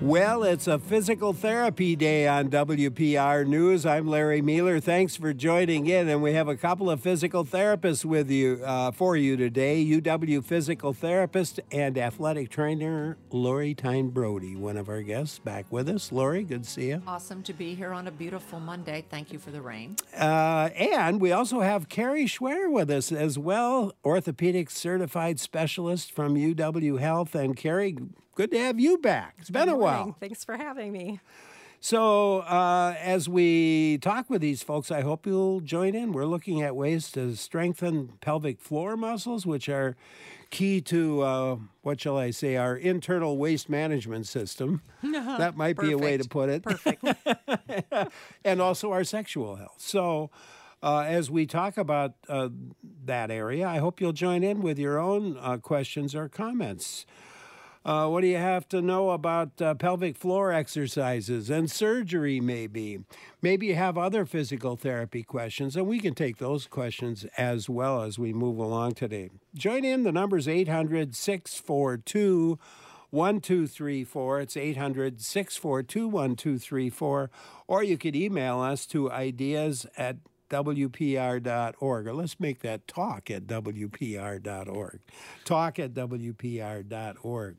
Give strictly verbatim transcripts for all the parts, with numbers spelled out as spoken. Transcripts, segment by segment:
Well, it's a physical therapy day on W P R News. I'm Larry Mueller. Thanks for joining in, and we have a couple of physical therapists with you uh, for you today. U W physical therapist and athletic trainer Lori Tyne Brody, one of our guests, back with us. Lori, good to see you. Awesome to be here on a beautiful Monday. Thank you for the rain. Uh, and we also have Carrie Schwer with us as well, orthopedic certified specialist from U W Health. And Carrie, good to have you back. It's been Good a morning. while. Thanks for having me. So uh, as we talk with these folks, I hope you'll join in. We're looking at ways to strengthen pelvic floor muscles, which are key to, uh, what shall I say, our internal waste management system. That might be a way to put it. Perfect. And also our sexual health. So uh, as we talk about uh, that area, I hope you'll join in with your own uh, questions or comments. Uh, what do you have to know about uh, pelvic floor exercises and surgery, maybe? Maybe you have other physical therapy questions, and we can take those questions as well as we move along today. Join in. The number's eight hundred, six four two, one two three four. It's eight hundred, six four two, one two three four. Or you could email us to ideas at W P R dot org, or let's make that talk at W P R dot org. Talk at W P R dot org.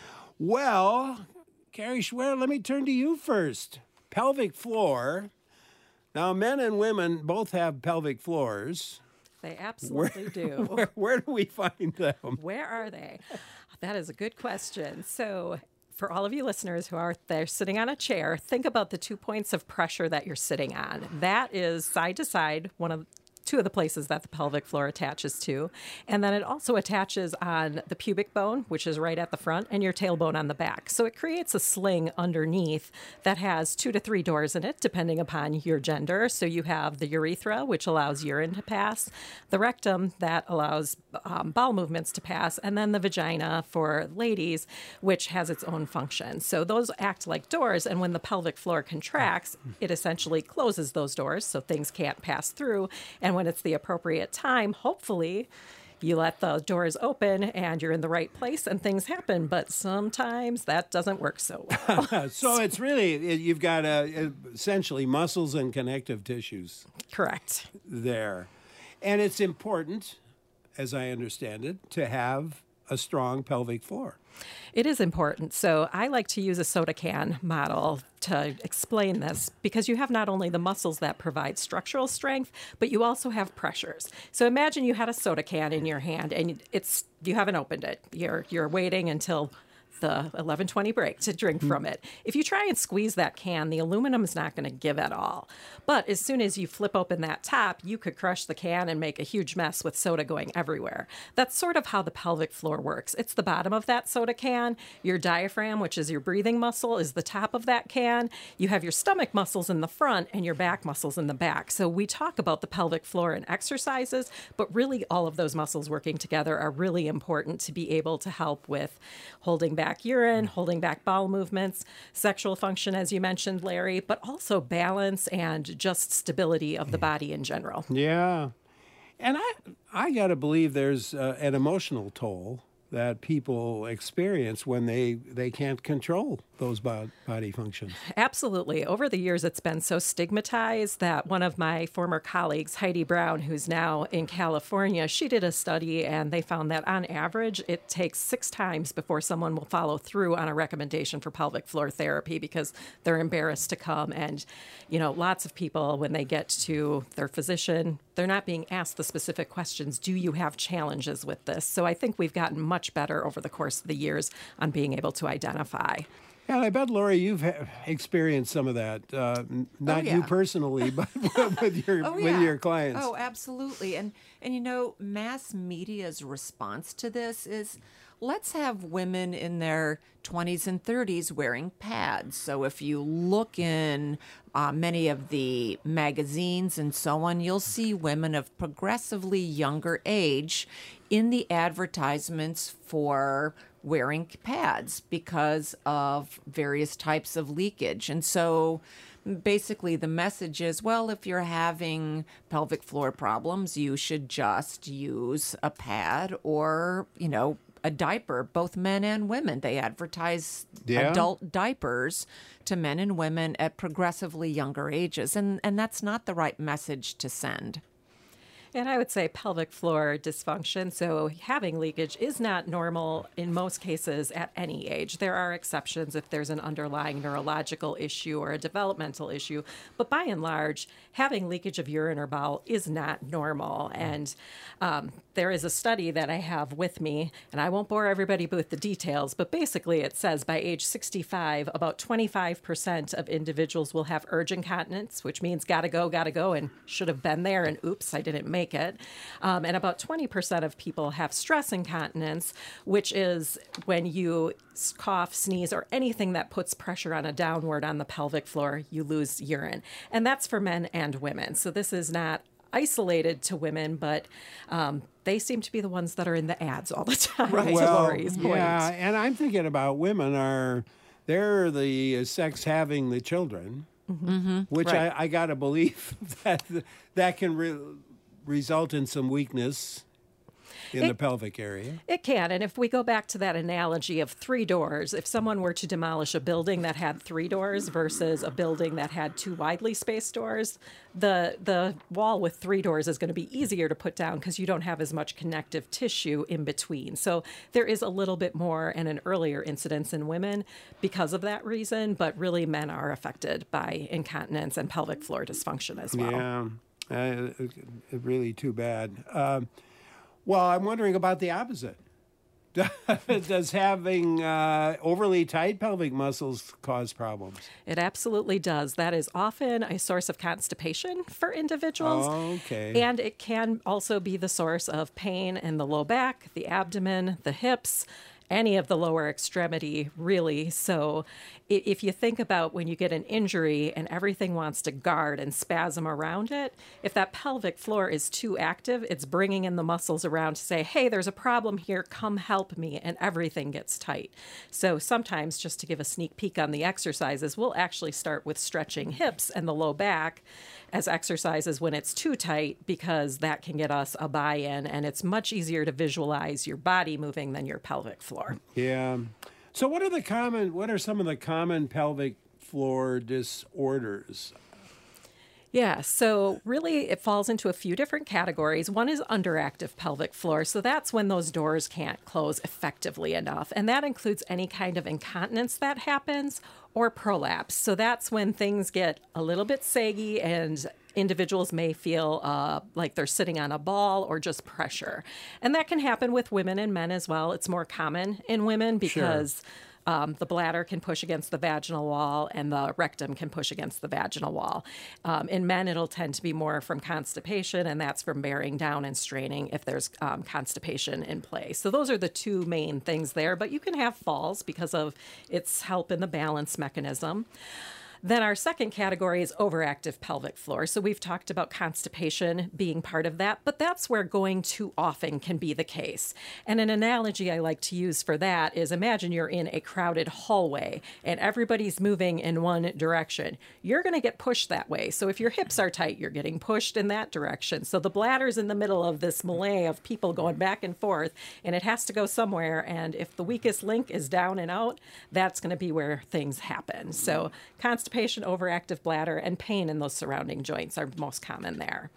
Well, Carrie Schwer, let me turn to you first. Pelvic floor. Now, men and women both have pelvic floors. They absolutely where, do. Where, where do we find them? Where are they? That is a good question. So, for all of you listeners who are there sitting on a chair, think about the two points of pressure that you're sitting on. That is side to side, one of two of the places that the pelvic floor attaches to. And then it also attaches on the pubic bone, which is right at the front, and your tailbone on the back. So it creates a sling underneath that has two to three doors in it, depending upon your gender. So you have the urethra, which allows urine to pass, the rectum that allows um, bowel movements to pass, and then the vagina for ladies, which has its own function. So those act like doors, and when the pelvic floor contracts, it essentially closes those doors so things can't pass through. And when it's the appropriate time, hopefully, you let the doors open and you're in the right place and things happen. But sometimes that doesn't work so well. So it's really, you've got uh, essentially muscles and connective tissues. Correct. There. And it's important, as I understand it, to have a strong pelvic floor. It is important. So I like to use a soda can model to explain this because you have not only the muscles that provide structural strength, but you also have pressures. So imagine you had a soda can in your hand and it's you haven't opened it. You're you're waiting until the eleven twenty break to drink from it. If you try and squeeze that can, the aluminum is not going to give at all. But as soon as you flip open that top, you could crush the can and make a huge mess with soda going everywhere. That's sort of how the pelvic floor works. It's the bottom of that soda can. Your diaphragm, which is your breathing muscle, is the top of that can. You have your stomach muscles in the front and your back muscles in the back. So we talk about the pelvic floor in exercises, but really all of those muscles working together are really important to be able to help with holding back urine, holding back bowel movements, sexual function, as you mentioned, Larry, but also balance and just stability of the body in general. Yeah. And I I got to believe there's uh, an emotional toll that people experience when they, they can't control those body functions. Absolutely. Over the years, it's been so stigmatized that one of my former colleagues, Heidi Brown, who's now in California, she did a study and they found that on average, it takes six times before someone will follow through on a recommendation for pelvic floor therapy because they're embarrassed to come. And, you know, lots of people, when they get to their physician, they're not being asked the specific questions. Do you have challenges with this? So I think we've gotten much better over the course of the years on being able to identify. And I bet, Lori, you've ha- experienced some of that. Uh, not Oh, yeah. you personally, but with your Oh, with yeah. your clients. Oh, absolutely. And and you know, mass media's response to this is let's have women in their twenties and thirties wearing pads. So if you look in uh, many of the magazines and so on, you'll see women of progressively younger age in the advertisements for wearing pads because of various types of leakage. And so basically the message is, well, if you're having pelvic floor problems, you should just use a pad or, you know, a diaper, both men and women. They advertise Yeah. adult diapers to men and women at progressively younger ages, and, and that's not the right message to send. And I would say pelvic floor dysfunction, so having leakage is not normal in most cases at any age. There are exceptions if there's an underlying neurological issue or a developmental issue, but by and large, having leakage of urine or bowel is not normal. And um, there is a study that I have with me, and I won't bore everybody with the details, but basically it says by age sixty-five, about twenty-five percent of individuals will have urge incontinence, which means gotta go, gotta go, and should have been there, and oops, I didn't make it. Um, and about twenty percent of people have stress incontinence, which is when you cough, sneeze, or anything that puts pressure on a downward on the pelvic floor, you lose urine. And that's for men and women. So this is not isolated to women, but um, they seem to be the ones that are in the ads all the time, to Well, Lori's point. yeah, and I'm thinking about women are, they're the sex having the children, Mm-hmm. which Right. I, I got to believe that that can re- result in some weakness in the It- pelvic area. It can. And if we go back to that analogy of three doors, if someone were to demolish a building that had three doors versus a building that had two widely spaced doors, the the wall with three doors is going to be easier to put down because you don't have as much connective tissue in between. So there is a little bit more and an earlier incidence in women because of that reason, but really men are affected by incontinence and pelvic floor dysfunction as well. Yeah, uh, it, it really too bad. Um, well, I'm wondering about the opposite. Does having uh, overly tight pelvic muscles cause problems? It absolutely does. That is often a source of constipation for individuals. Okay. And it can also be the source of pain in the low back, the abdomen, the hips, any of the lower extremity, really. So i- if you think about when you get an injury and everything wants to guard and spasm around it, if that pelvic floor is too active, it's bringing in the muscles around to say, hey, there's a problem here, come help me, and everything gets tight. So sometimes, just to give a sneak peek on the exercises, we'll actually start with stretching hips and the low back as exercises when it's too tight, because that can get us a buy-in, and it's much easier to visualize your body moving than your pelvic floor. Yeah. So what are the common what are some of the common pelvic floor disorders? Yeah, so really it falls into a few different categories. One is underactive pelvic floor. So that's when those doors can't close effectively enough. And that includes any kind of incontinence that happens or prolapse. So that's when things get a little bit saggy and individuals may feel uh, like they're sitting on a ball or just pressure. And that can happen with women and men as well. It's more common in women because Um, the bladder can push against the vaginal wall and the rectum can push against the vaginal wall. Um, in men, it'll tend to be more from constipation, and that's from bearing down and straining if there's um, constipation in play. So those are the two main things there, but you can have falls because of its help in the balance mechanism. Then our second category is overactive pelvic floor. So we've talked about constipation being part of that, but that's where going too often can be the case. And an analogy I like to use for that is imagine you're in a crowded hallway and everybody's moving in one direction. You're going to get pushed that way. So if your hips are tight, you're getting pushed in that direction. So the bladder's in the middle of this melee of people going back and forth, and it has to go somewhere. And if the weakest link is down and out, that's going to be where things happen. So constipation, overactive bladder, and pain in those surrounding joints are most common there.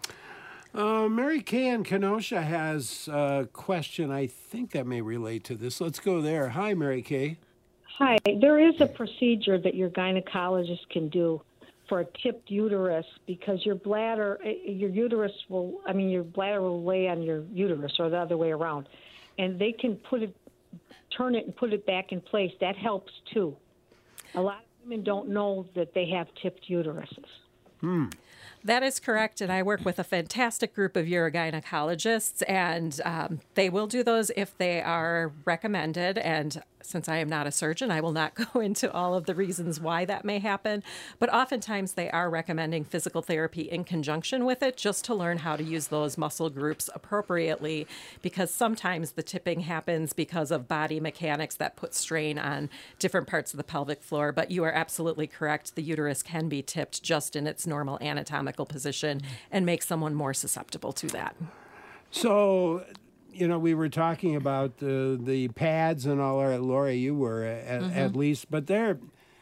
Uh, Mary Kay in Kenosha has a question I think that may relate to this. Let's go there. Hi, Mary Kay. Hi. There is a procedure that your gynecologist can do for a tipped uterus because your bladder, your uterus will, I mean, your bladder will lay on your uterus or the other way around. And they can put it, turn it and put it back in place. That helps too. A lot of women don't know that they have tipped uteruses. Hmm. That is correct, and I work with a fantastic group of urogynecologists, and um, they will do those if they are recommended. And since I am not a surgeon, I will not go into all of the reasons why that may happen. But oftentimes they are recommending physical therapy in conjunction with it just to learn how to use those muscle groups appropriately, because sometimes the tipping happens because of body mechanics that put strain on different parts of the pelvic floor. But you are absolutely correct. The uterus can be tipped just in its normal anatomical position and make someone more susceptible to that. So you know, we were talking about the the pads and all. Or Lori, you were at, mm-hmm. at least, but they're.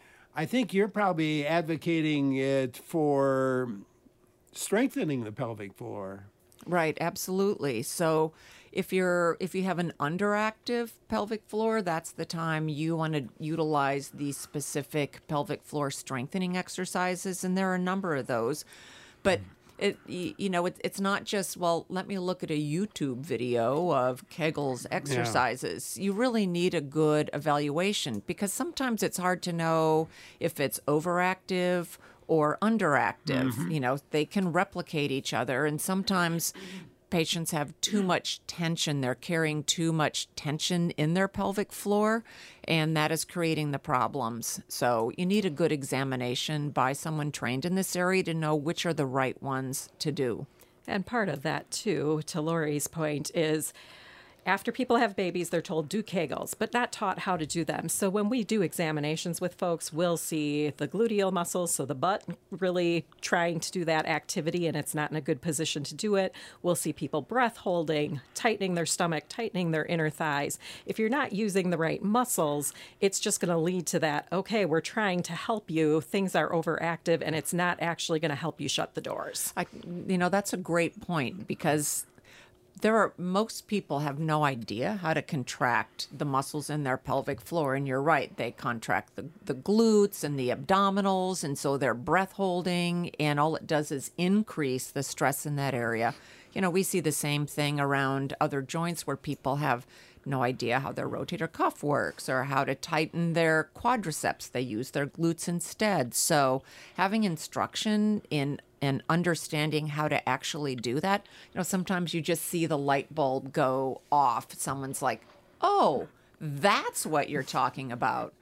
I think you're probably advocating it for strengthening the pelvic floor. Right, absolutely. So if you're if you have an underactive pelvic floor, that's the time you want to utilize these specific pelvic floor strengthening exercises, and there are a number of those. But it you know it, it's not just, well, let me look at a YouTube video of Kegel's exercises. Yeah. You really need a good evaluation, because sometimes it's hard to know if it's overactive or underactive. Mm-hmm. You know, they can replicate each other, and sometimes patients have too much tension. They're carrying too much tension in their pelvic floor, and that is creating the problems. So you need a good examination by someone trained in this area to know which are the right ones to do. And part of that, too, to Lori's point, is after people have babies, they're told do Kegels, but not taught how to do them. So when we do examinations with folks, we'll see the gluteal muscles, so the butt really trying to do that activity, and it's not in a good position to do it. We'll see people breath holding, tightening their stomach, tightening their inner thighs. If you're not using the right muscles, it's just going to lead to that, okay, we're trying to help you, things are overactive, and it's not actually going to help you shut the doors. I, you know, that's a great point, because There are most people have no idea how to contract the muscles in their pelvic floor, and you're right, they contract the, the glutes and the abdominals, and so they're breath holding, and all it does is increase the stress in that area. You know, we see the same thing around other joints where people have no idea how their rotator cuff works or how to tighten their quadriceps. They use their glutes instead. So having instruction in and understanding how to actually do that, you know, sometimes you just see the light bulb go off. Someone's like, oh, that's what you're talking about.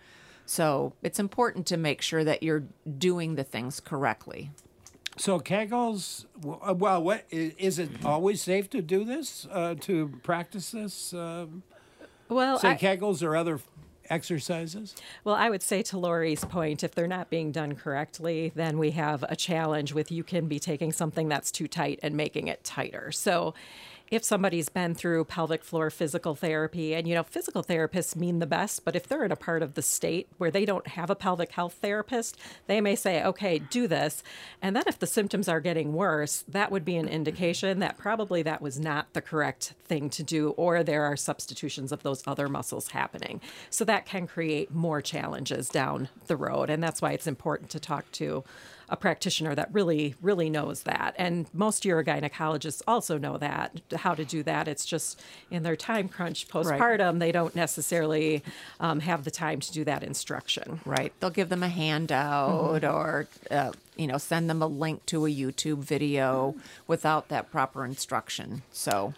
So it's important to make sure that you're doing the things correctly. So Kegels, well, what is it always safe to do this, uh, to practice this? Uh, well, say I, Kegels or other exercises? Well, I would say to Lori's point, if they're not being done correctly, then we have a challenge with you can be taking something that's too tight and making it tighter. So if somebody's been through pelvic floor physical therapy, and, you know, physical therapists mean the best, but if they're in a part of the state where they don't have a pelvic health therapist, they may say, okay, do this. And then if the symptoms are getting worse, that would be an indication that probably that was not the correct thing to do, or there are substitutions of those other muscles happening. So that can create more challenges down the road. And that's why it's important to talk to a practitioner that really, really knows that. And most urogynecologists also know that, how to do that. It's just in their time crunch postpartum, right. They don't necessarily um, have the time to do that instruction. Right. They'll give them a handout mm-hmm. or, uh, you know, send them a link to a YouTube video without that proper instruction. So...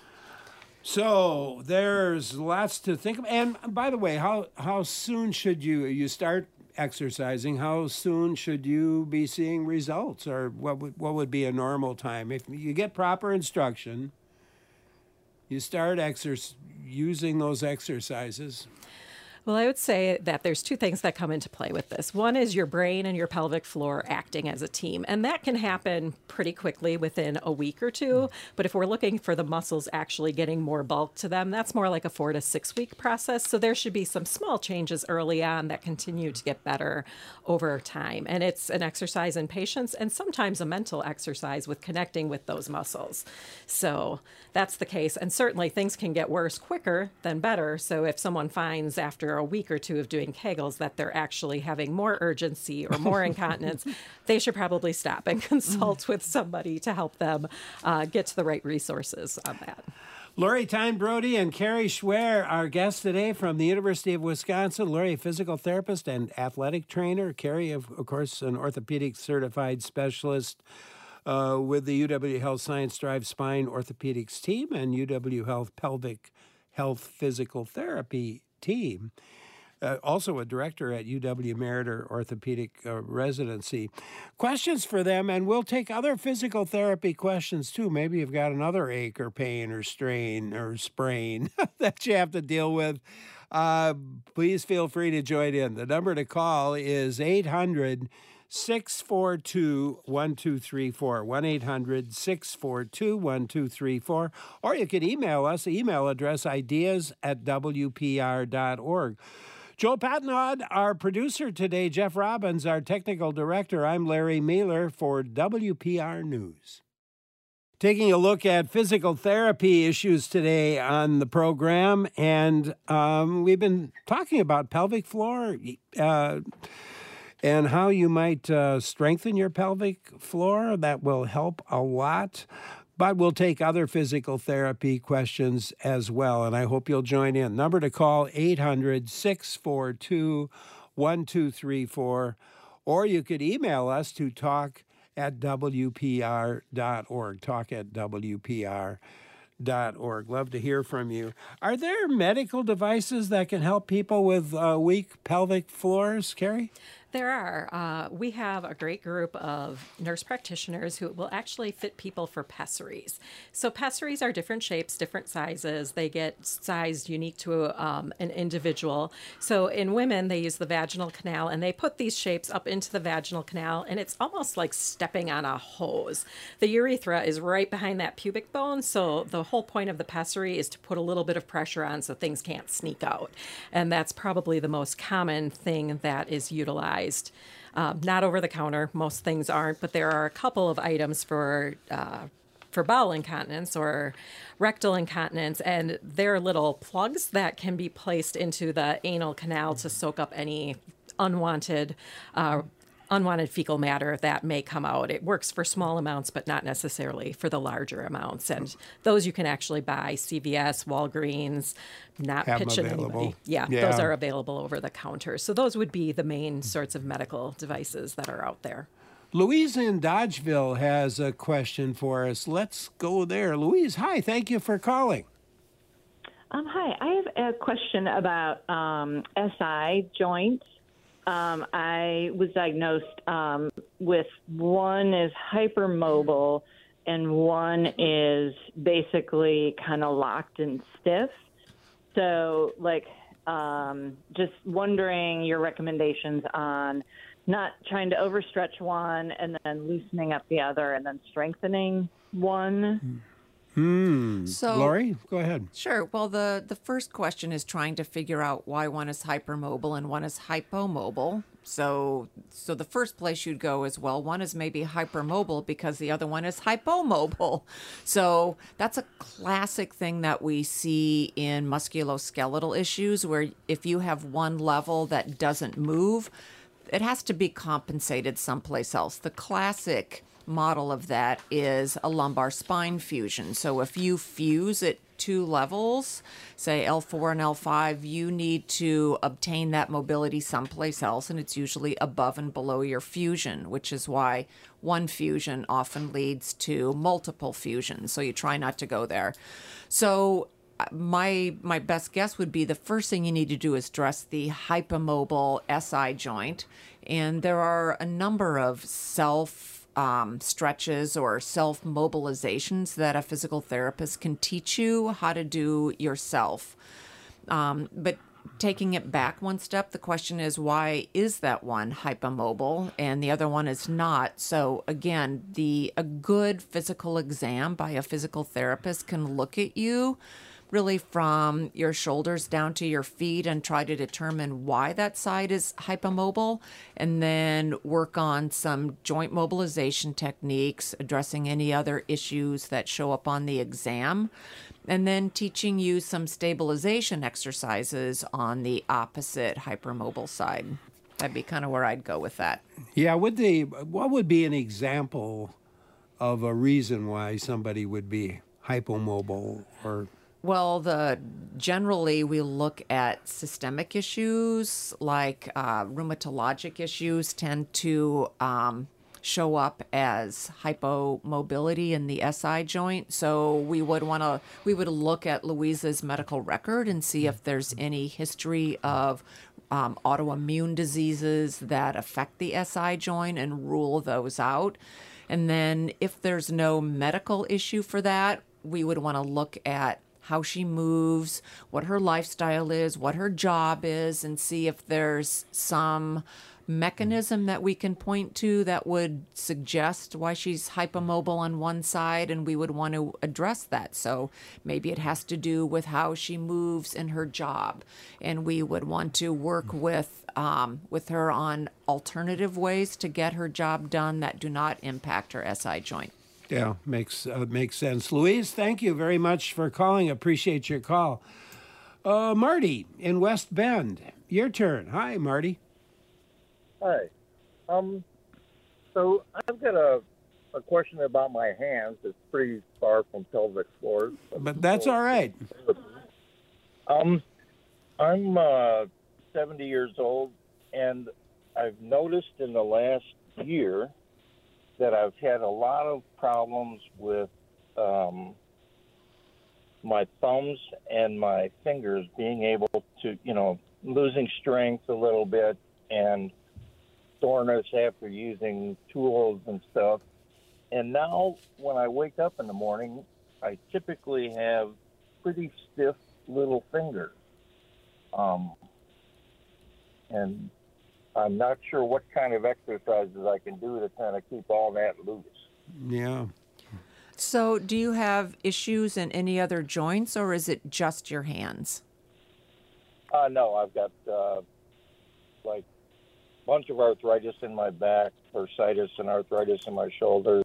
So there's lots to think of. And by the way, how, how soon should you, you start exercising, how soon should you be seeing results, or what would, what would be a normal time? If you get proper instruction, you start exerc- using those exercises. Well, I would say that there's two things that come into play with this. One is your brain and your pelvic floor acting as a team, and that can happen pretty quickly within a week or two. But if we're looking for the muscles actually getting more bulk to them, that's more like a four to six week process. So there should be some small changes early on that continue to get better over time. And it's an exercise in patience and sometimes a mental exercise with connecting with those muscles. So that's the case. And certainly things can get worse quicker than better. So if someone finds after a week or two of doing Kegels that they're actually having more urgency or more incontinence, they should probably stop and consult with somebody to help them uh, get to the right resources on that. Lori Tyne-Brody and Carrie Schwer, our guests today from the University of Wisconsin. Lori, a physical therapist and athletic trainer. Carrie, of, of course, an orthopedic certified specialist uh, with the U W Health Science Drive Spine Orthopedics team and U W Health Pelvic Health Physical Therapy team. Uh, also a director at U W Meriter Orthopedic uh, Residency. Questions for them, and we'll take other physical therapy questions too. Maybe you've got another ache or pain or strain or sprain that you have to deal with. Uh, please feel free to join in. The number to call is eight hundred, six four two, one two three four, one eight hundred, six four two, one two three four, or you can email us, email address ideas at w p r dot org. Joe Patnod, our producer today, Jeff Robbins, our technical director. I'm Larry Mueller for W P R News. Taking a look at physical therapy issues today on the program, and um, we've been talking about pelvic floor uh, and how you might uh, strengthen your pelvic floor. That will help a lot. But we'll take other physical therapy questions as well, and I hope you'll join in. Number to call, eight hundred, six four two, one two three four, or you could email us to talk at w p r dot org, talk at w p r dot org. Love to hear from you. Are there medical devices that can help people with uh, weak pelvic floors, Carrie? There are. Uh, we have a great group of nurse practitioners who will actually fit people for pessaries. So pessaries are different shapes, different sizes. They get sized unique to um, an individual. So in women, they use the vaginal canal, and they put these shapes up into the vaginal canal, and it's almost like stepping on a hose. The urethra is right behind that pubic bone, so the whole point of the pessary is to put a little bit of pressure on so things can't sneak out. And that's probably the most common thing that is utilized. Uh, not over the counter, most things aren't, but there are a couple of items for uh, for bowel incontinence or rectal incontinence, and they're little plugs that can be placed into the anal canal to soak up any unwanted uh, unwanted fecal matter that may come out. It works for small amounts, but not necessarily for the larger amounts. And those you can actually buy, C V S, Walgreens, not Have pitching available. anybody. Yeah, Yeah. those are available over the counter. So those would be the main sorts of medical devices that are out there. Louise in Dodgeville has a question for us. Let's go there. Louise, hi. Thank you for calling. Um, hi. I have a question about um, S I joints. Um, I was diagnosed um, with one is hypermobile and one is basically kind of locked and stiff. So, like, um, just wondering your recommendations on not trying to overstretch one and then loosening up the other and then strengthening one. Hmm. So- Lori, go ahead. Sure. Well, the, the first question is trying to figure out why one is hypermobile and one is hypomobile. So so the first place you'd go is, well, one is maybe hypermobile because the other one is hypomobile. So that's a classic thing that we see in musculoskeletal issues, where if you have one level that doesn't move, it has to be compensated someplace else. The classic model of that is a lumbar spine fusion. So if you fuse at two levels, say L four and L five, you need to obtain that mobility someplace else, and it's usually above and below your fusion, which is why one fusion often leads to multiple fusions. So you try not to go there. So my my best guess would be the first thing you need to do is dress the hypomobile S I joint, and there are a number of self Um, stretches or self-mobilizations that a physical therapist can teach you how to do yourself. Um, but taking it back one step, the question is, why is that one hypomobile and the other one is not? So again, the a good physical exam by a physical therapist can look at you really from your shoulders down to your feet and try to determine why that side is hypomobile, and then work on some joint mobilization techniques, addressing any other issues that show up on the exam, and then teaching you some stabilization exercises on the opposite hypermobile side. That'd be kind of where I'd go with that. Yeah, would they, what would be an example of a reason why somebody would be hypomobile? Or Well, the generally we look at systemic issues like uh, rheumatologic issues tend to um, show up as hypomobility in the S I joint. So we would want to we would look at Louisa's medical record and see if there's any history of um, autoimmune diseases that affect the S I joint and rule those out. And then if there's no medical issue for that, we would want to look at how she moves, what her lifestyle is, what her job is, and see if there's some mechanism that we can point to that would suggest why she's hypomobile on one side, and we would want to address that. So maybe it has to do with how she moves in her job, and we would want to work with um, with her on alternative ways to get her job done that do not impact her S I joint. Yeah, makes uh, makes sense. Louise, thank you very much for calling. Appreciate your call. Uh, Marty in West Bend, your turn. Hi, Marty. Hi. Um, so I've got a, a question about my hands. It's pretty far from pelvic floors. But that's all right. Um, I'm uh, seventy years old, and I've noticed in the last year that I've had a lot of problems with um, my thumbs and my fingers being able to, you know, losing strength a little bit and soreness after using tools and stuff. And now when I wake up in the morning, I typically have pretty stiff little fingers. Um, and I'm not sure what kind of exercises I can do to kind of keep all that loose. Yeah. So do you have issues in any other joints, or is it just your hands? Uh, no, I've got uh, like a bunch of arthritis in my back, bursitis and arthritis in my shoulders.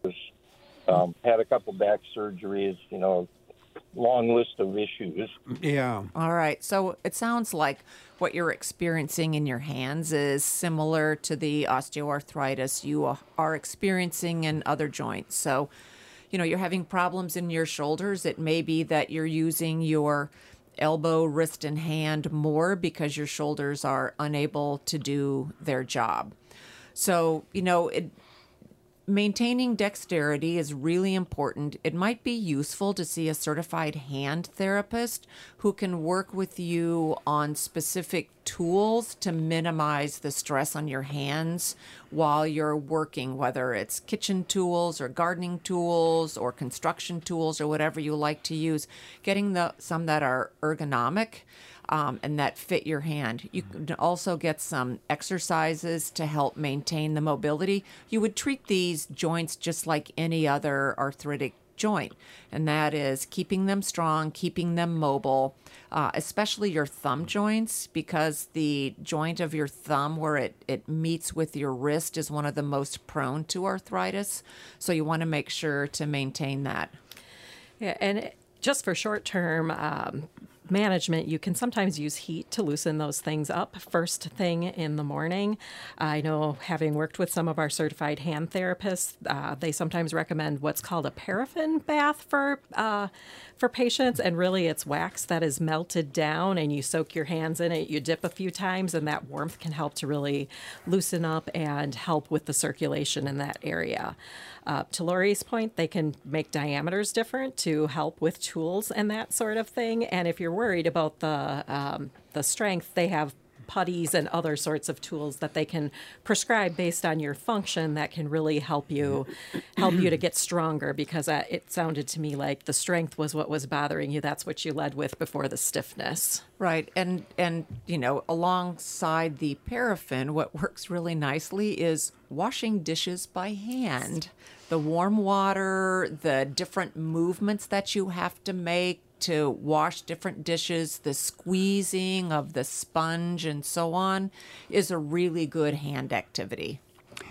Um, had a couple back surgeries, you know, long list of issues. Yeah. All right. So it sounds like what you're experiencing in your hands is similar to the osteoarthritis you are experiencing in other joints. So, you know, you're having problems in your shoulders. It may be that you're using your elbow, wrist, and hand more because your shoulders are unable to do their job. So, you know, it, maintaining dexterity is really important. It might be useful to see a certified hand therapist who can work with you on specific tools to minimize the stress on your hands while you're working, whether it's kitchen tools or gardening tools or construction tools or whatever you like to use. Getting the some that are ergonomic Um, and that fit your hand. You can also get some exercises to help maintain the mobility. You would treat these joints just like any other arthritic joint, and that is keeping them strong, keeping them mobile, uh, especially your thumb joints, because the joint of your thumb where it, it meets with your wrist is one of the most prone to arthritis. So you want to make sure to maintain that. Yeah, and just for short-term um, management, you can sometimes use heat to loosen those things up first thing in the morning. I know, having worked with some of our certified hand therapists, uh, they sometimes recommend what's called a paraffin bath for uh, for patients, and really it's wax that is melted down, and you soak your hands in it, you dip a few times, and that warmth can help to really loosen up and help with the circulation in that area. Uh, to Lori's point, they can make diameters different to help with tools and that sort of thing. And if you're worried about the um, the strength, they have putties and other sorts of tools that they can prescribe based on your function that can really help you help you to get stronger, because uh, it sounded to me like the strength was what was bothering you. That's what you led with before the stiffness. Right. And, and you know, alongside the paraffin, what works really nicely is washing dishes by hand. The warm water, the different movements that you have to make to wash different dishes, the squeezing of the sponge and so on is a really good hand activity.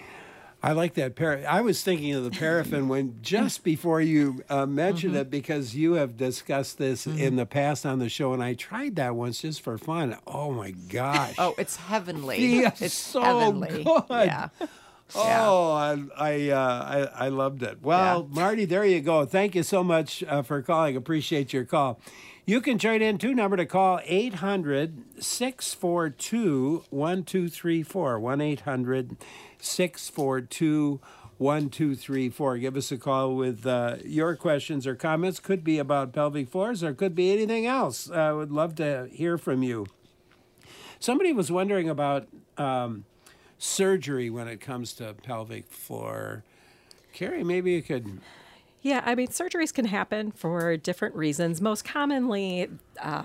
I like that. Par- I was thinking of the paraffin when just before you uh, mentioned Mm-hmm. it, because you have discussed this Mm-hmm. in the past on the show, and I tried that once just for fun. Oh my gosh! Oh, it's heavenly. Feels It's so heavenly. good. Yeah. Oh, I I, uh, I I loved it. Well, Yeah. Marty, there you go. Thank you so much uh, for calling. Appreciate your call. You can join in too. Number to call eight hundred, six four two, one two three four. one eight hundred, six four two, one two three four. Give us a call with uh, your questions or comments. Could be about pelvic floors or could be anything else. I would love to hear from you. Somebody was wondering about um, surgery when it comes to pelvic floor. Carrie, maybe you could... Yeah, I mean, surgeries can happen for different reasons. Most commonly, uh,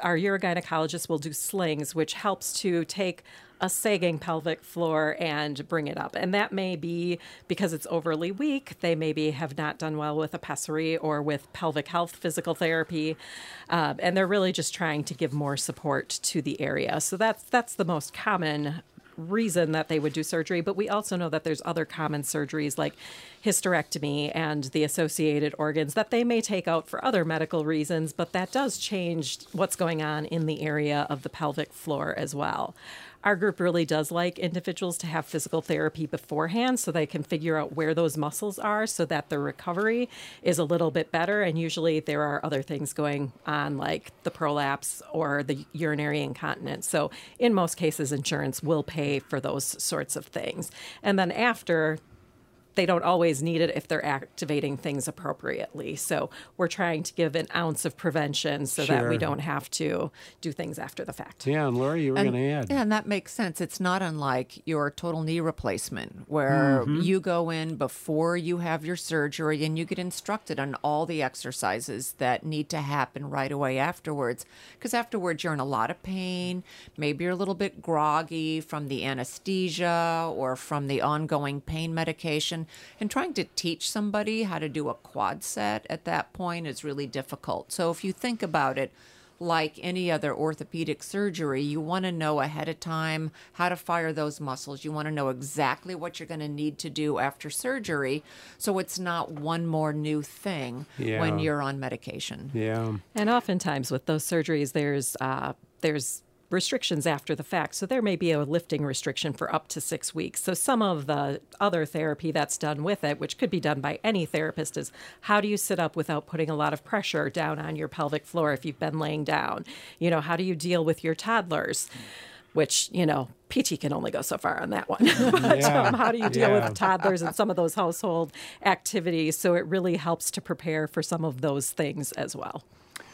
our urogynecologists will do slings, which helps to take a sagging pelvic floor and bring it up. And that may be because it's overly weak. They maybe have not done well with a pessary or with pelvic health physical therapy. Uh, and they're really just trying to give more support to the area. So that's that's the most common reason that they would do surgery. But we also know that there's other common surgeries like hysterectomy and the associated organs that they may take out for other medical reasons, but that does change what's going on in the area of the pelvic floor as well. Our group really does like individuals to have physical therapy beforehand so they can figure out where those muscles are so that the recovery is a little bit better. And usually there are other things going on like the prolapse or the urinary incontinence. So in most cases, insurance will pay for those sorts of things. And then after, they don't always need it if they're activating things appropriately. So we're trying to give an ounce of prevention so that we Sure. don't have to do things after the fact. Yeah, and Lori, you were And, going to add. yeah, and that makes sense. It's not unlike your total knee replacement, where you go in before you have your surgery and you get instructed on all the exercises that need to happen right away afterwards. Because afterwards, you're in a lot of pain. Maybe you're a little bit groggy from the anesthesia or from the ongoing pain medication. And trying to teach somebody how to do a quad set at that point is really difficult. So if you think about it, like any other orthopedic surgery, you want to know ahead of time how to fire those muscles. You want to know exactly what you're going to need to do after surgery, so it's not one more new thing Yeah. when you're on medication. Yeah. And oftentimes with those surgeries, there's uh, there's restrictions after the fact. So there may be a lifting restriction for up to six weeks. So some of the other therapy that's done with it, which could be done by any therapist, is how do you sit up without putting a lot of pressure down on your pelvic floor if you've been laying down? You know, how do you deal with your toddlers? Which, you know, P T can only go so far on that one. But, um, how do you deal Yeah. with toddlers and some of those household activities? So it really helps to prepare for some of those things as well.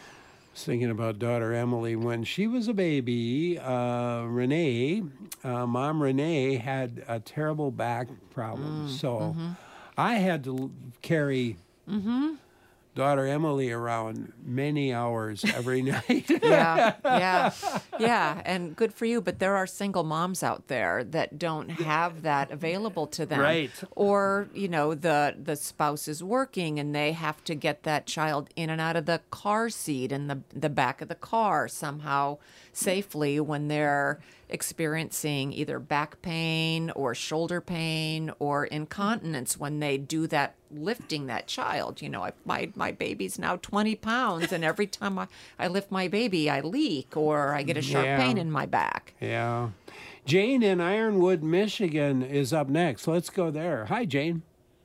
was thinking about daughter Emily when she was a baby. Uh, Renee, uh, Mom Renee, had a terrible back problem, Mm, so mm-hmm. I had to l- carry Mm-hmm. daughter Emily around many hours every night. Yeah, yeah, yeah. And good for you. But there are single moms out there that don't have that available to them. Right. Or, you know, the, the spouse is working and they have to get that child in and out of the car seat and the, the back of the car somehow safely when they're experiencing either back pain or shoulder pain or incontinence when they do that lifting that child. You know, I, my my baby's now twenty pounds, and every time I, I lift my baby, I leak or I get a sharp Yeah. pain in my back. Yeah. Jane in Ironwood, Michigan is up next. Let's go there. Hi, Jane.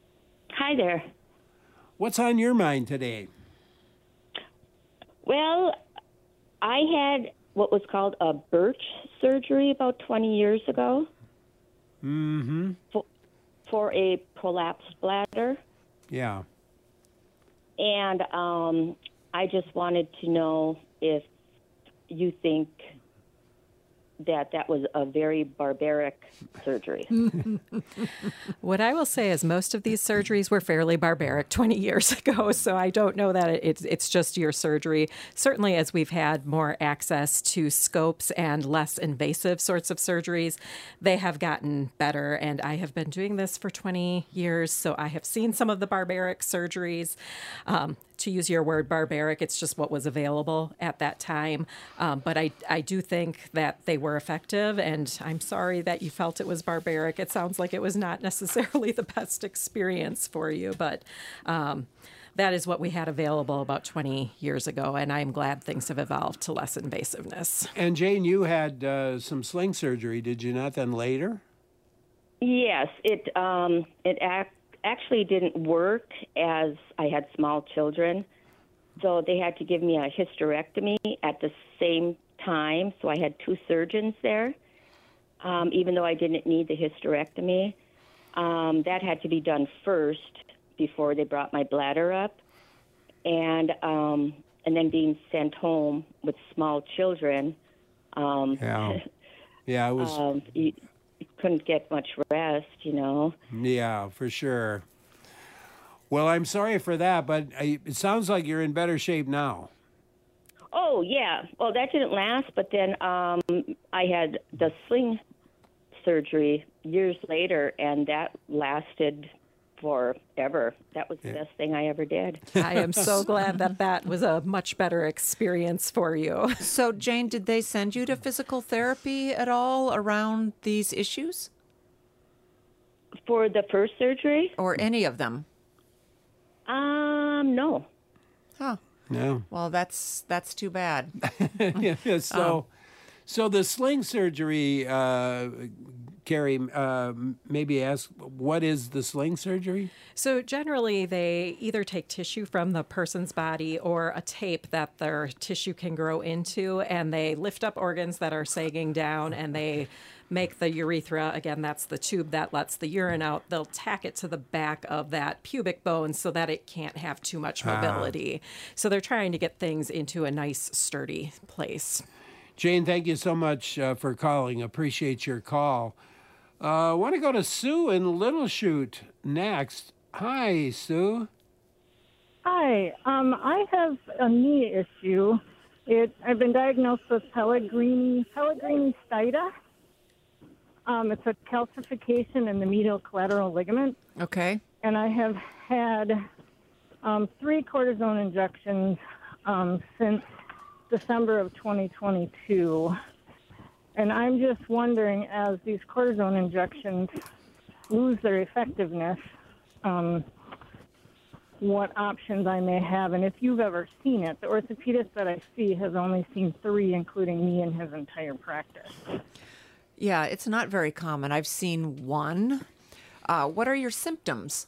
Hi there. What's on your mind today? Well, I had what was called a birch surgery about twenty years ago Mm-hmm. for, for a prolapsed bladder. Yeah. And um, I just wanted to know if you think that that was a very barbaric surgery. What I will say is most of these surgeries were fairly barbaric twenty years ago, so I don't know that it's it's just your surgery. Certainly, as we've had more access to scopes and less invasive sorts of surgeries, they have gotten better, and I have been doing this for twenty years, so I have seen some of the barbaric surgeries. Um, to use your word, barbaric, it's just what was available at that time. Um, but I, I do think that they were effective, and I'm sorry that you felt it was barbaric. It sounds like it was not necessarily the best experience for you, but um, that is what we had available about twenty years ago, and I'm glad things have evolved to less invasiveness. And Jane, you had uh, some sling surgery, did you not, then later? Yes, it um, it ac- actually didn't work as I had small children. So they had to give me a hysterectomy at the same time. So I had two surgeons there, um, even though I didn't need the hysterectomy. Um, that had to be done first before they brought my bladder up. And um, and then being sent home with small children, um, Yeah. Yeah, it was. um, you, you couldn't get much rest, you know. Yeah, for sure. Well, I'm sorry for that, but I, it sounds like you're in better shape now. Oh, yeah. Well, that didn't last, but then um, I had the sling surgery years later, and that lasted forever. That was the best thing I ever did. I am so glad that that was a much better experience for you. So, Jane, did they send you to physical therapy at all around these issues? For the first surgery? Or any of them? Um, no. Huh. No. Well, that's that's too bad. Yeah, so, so the sling surgery, uh, Carrie, uh, maybe ask, what is the sling surgery? So generally, they either take tissue from the person's body or a tape that their tissue can grow into, and they lift up organs that are sagging down, and they make the urethra, again, that's the tube that lets the urine out. They'll tack it to the back of that pubic bone so that it can't have too much mobility. Ah. So they're trying to get things into a nice, sturdy place. Jane, thank you so much uh, for calling. Appreciate your call. I uh, want to go to Sue in Little Chute next. Hi, Sue. Hi. Um, I have a knee issue. It, I've been diagnosed with Pellegrini, Pellegrini stida. Um, it's a calcification in the medial collateral ligament. Okay. And I have had um, three cortisone injections um, since December of twenty twenty-two. And I'm just wondering, as these cortisone injections lose their effectiveness, um, what options I may have. And if you've ever seen it, the orthopedist that I see has only seen three, including me, in his entire practice. Yeah, it's not very common. I've seen one. Uh, what are your symptoms?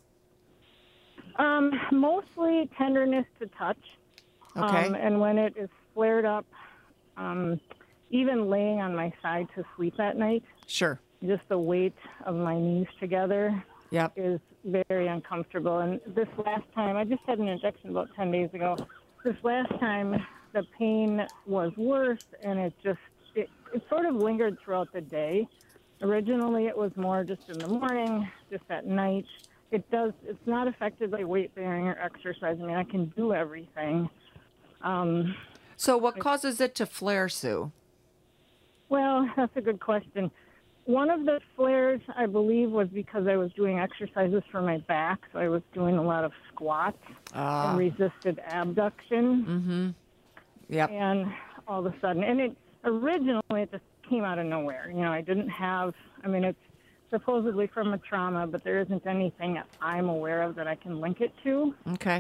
Um, mostly tenderness to touch. Okay. Um, and when it is flared up, um, even laying on my side to sleep at night. Sure. Just the weight of my knees together yep. is very uncomfortable. And this last time, I just had an injection about ten days ago. This last time, the pain was worse, and it just, it, it sort of lingered throughout the day. Originally, it was more just in the morning, just at night. It does, it's not affected by weight bearing or exercise. I mean, I can do everything. Um, so what causes it to flare, Sue? Well, that's a good question. One of the flares, I believe, was because I was doing exercises for my back. So I was doing a lot of squats uh. and resisted abduction. Mm-hmm. Yep. And all of a sudden, and it originally it just came out of nowhere. You know, I didn't have, I mean, it's supposedly from a trauma, but there isn't anything that I'm aware of that I can link it to. Okay.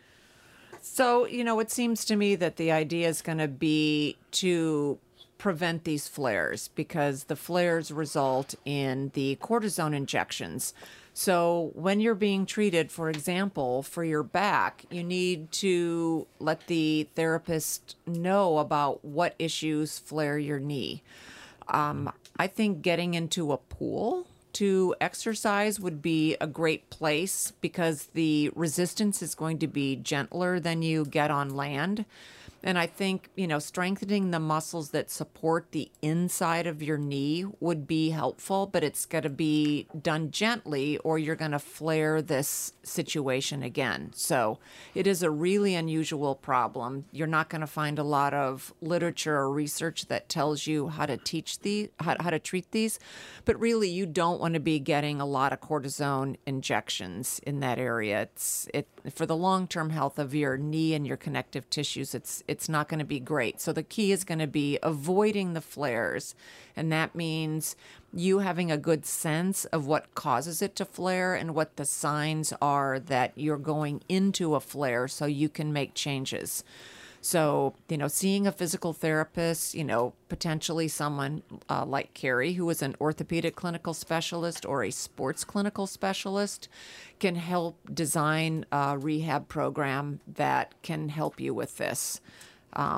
So, you know, it seems to me that the idea is going to be to prevent these flares, because the flares result in the cortisone injections. So when you're being treated, for example, for your back, you need to let the therapist know about what issues flare your knee. Um, I think getting into a pool to exercise would be a great place, because the resistance is going to be gentler than you get on land. And I think, you know, strengthening the muscles that support the inside of your knee would be helpful, but it's got to be done gently, or you're going to flare this situation again. So it is a really unusual problem. You're not going to find a lot of literature or research that tells you how to teach the how, how to treat these, but really you don't want to be getting a lot of cortisone injections in that area. It's it for the long-term health of your knee and your connective tissues. It's it's not going to be great. So the key is going to be avoiding the flares. And that means you having a good sense of what causes it to flare and what the signs are that you're going into a flare, so you can make changes. So, you know, seeing a physical therapist, you know, potentially someone uh, like Carrie, who is an orthopedic clinical specialist or a sports clinical specialist, can help design a rehab program that can help you with this. Um,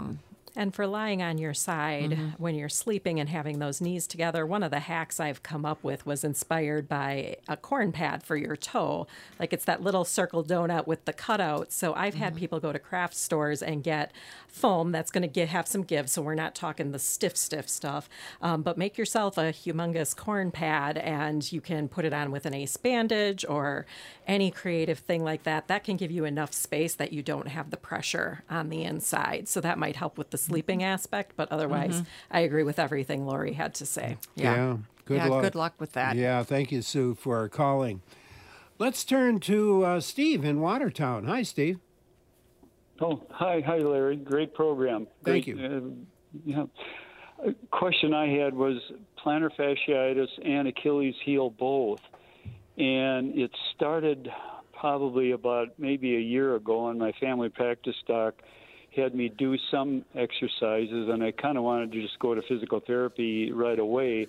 And for lying on your side Mm-hmm. when you're sleeping and having those knees together, one of the hacks I've come up with was inspired by a corn pad for your toe. Like it's that little circle donut with the cutout. So I've had Mm-hmm. people go to craft stores and get foam that's going to get have some give. So we're not talking the stiff, stiff stuff. Um, but make yourself a humongous corn pad, and you can put it on with an ace bandage or any creative thing like that. That can give you enough space that you don't have the pressure on the inside. So that might help with the sleeping aspect. But otherwise, I agree with everything Lori had to say. Yeah. Good yeah, luck. good luck with that. Yeah, thank you, Sue, for calling. Let's turn to uh, Steve in Watertown. Hi, Steve. Oh, hi, hi, Larry. Great program. Thank Great, you. Uh, yeah. A question I had was plantar fasciitis and Achilles heel both, and it started probably about maybe a year ago. And my family practice doc had me do some exercises, and I kind of wanted to just go to physical therapy right away.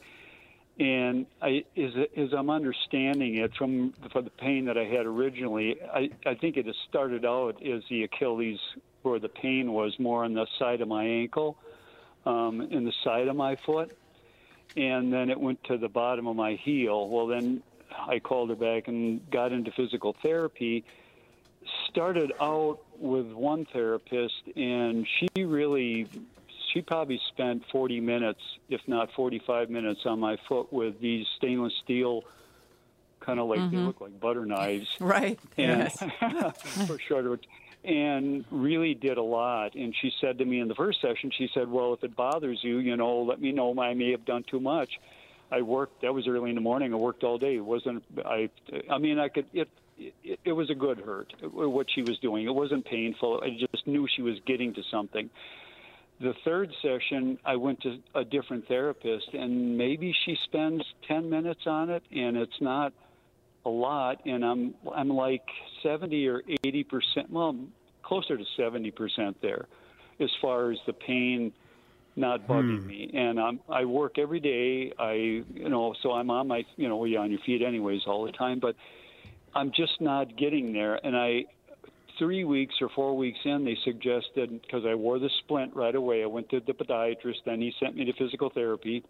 And I, as, as I'm understanding it from for the pain that I had originally, I, I think it has started out as the Achilles, where the pain was more on the side of my ankle, um, in the side of my foot, and then it went to the bottom of my heel. Well, then I called her back and got into physical therapy. Started out with one therapist, and she really. She probably spent forty minutes, if not forty-five minutes, on my foot with these stainless steel, kind of like Mm-hmm. they look like butter knives, Right. and Yes. for shorter, and really did a lot. And she said to me in the first session, she said, "Well, if it bothers you, you know, let me know. I may have done too much." I worked. That was early in the morning. I worked all day. It wasn't. I. I mean, I could. It. It, it was a good hurt. What she was doing. It wasn't painful. I just knew she was getting to something. The third session, I went to a different therapist, and maybe she spends ten minutes on it, and it's not a lot, and I'm I'm like seventy or eighty percent, well, closer to seventy percent there, as far as the pain not bugging me. And I'm, I work every day. I, you know, so I'm on my, you know, you're on your feet anyways all the time, but I'm just not getting there, and I. Three weeks or four weeks in, they suggested, because I wore the splint right away, I went to the podiatrist, then he sent me to physical therapy,